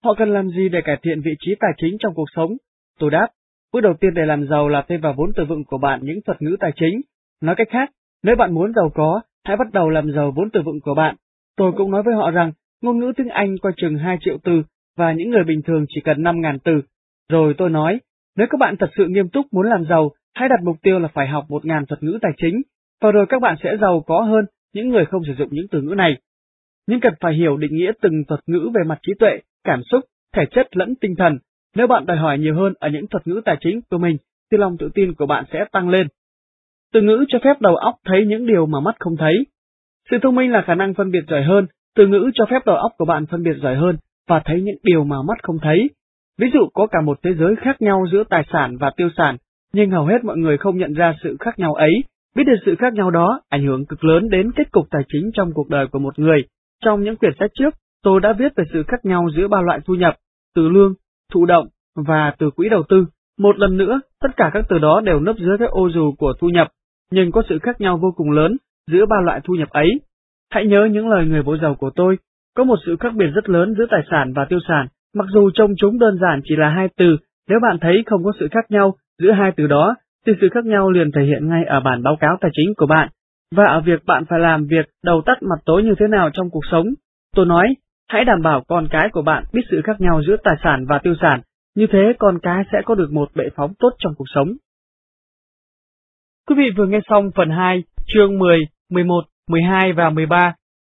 Họ cần làm gì để cải thiện vị trí tài chính trong cuộc sống? Tôi đáp, bước đầu tiên để làm giàu là thêm vào vốn từ vựng của bạn những thuật ngữ tài chính. Nói cách khác, nếu bạn muốn giàu có, hãy bắt đầu làm giàu vốn từ vựng của bạn. Tôi cũng nói với họ rằng, ngôn ngữ tiếng Anh coi chừng 2 triệu từ và những người bình thường chỉ cần 5.000 từ. Rồi tôi nói, nếu các bạn thật sự nghiêm túc muốn làm giàu, hãy đặt mục tiêu là phải học 1.000 thuật ngữ tài chính, và rồi các bạn sẽ giàu có hơn những người không sử dụng những từ ngữ này. Nhưng cần phải hiểu định nghĩa từng thuật ngữ về mặt trí tuệ, cảm xúc, thể chất lẫn tinh thần. Nếu bạn đòi hỏi nhiều hơn ở những thuật ngữ tài chính của mình, thì lòng tự tin của bạn sẽ tăng lên. Từ ngữ cho phép đầu óc thấy những điều mà mắt không thấy. Sự thông minh là khả năng phân biệt giỏi hơn, từ ngữ cho phép đầu óc của bạn phân biệt giỏi hơn và thấy những điều mà mắt không thấy. Ví dụ có cả một thế giới khác nhau giữa tài sản và tiêu sản, nhưng hầu hết mọi người không nhận ra sự khác nhau ấy. Biết được sự khác nhau đó ảnh hưởng cực lớn đến kết cục tài chính trong cuộc đời của một người. Trong những quyển sách trước, tôi đã viết về sự khác nhau giữa ba loại thu nhập, từ lương, thụ động và từ quỹ đầu tư. Một lần nữa, tất cả các từ đó đều nấp dưới cái ô dù của thu nhập, nhưng có sự khác nhau vô cùng lớn giữa ba loại thu nhập ấy. Hãy nhớ những lời người bố giàu của tôi, có một sự khác biệt rất lớn giữa tài sản và tiêu sản, mặc dù trông chúng đơn giản chỉ là 2 từ, nếu bạn thấy không có sự khác nhau giữa 2 từ đó, thì sự khác nhau liền thể hiện ngay ở bản báo cáo tài chính của bạn, và ở việc bạn phải làm việc đầu tắt mặt tối như thế nào trong cuộc sống. Tôi nói, hãy đảm bảo con cái của bạn biết sự khác nhau giữa tài sản và tiêu sản, như thế con cái sẽ có được một bệ phóng tốt trong cuộc sống. Quý vị vừa nghe xong phần 2, chương 10, 11, 12 và 13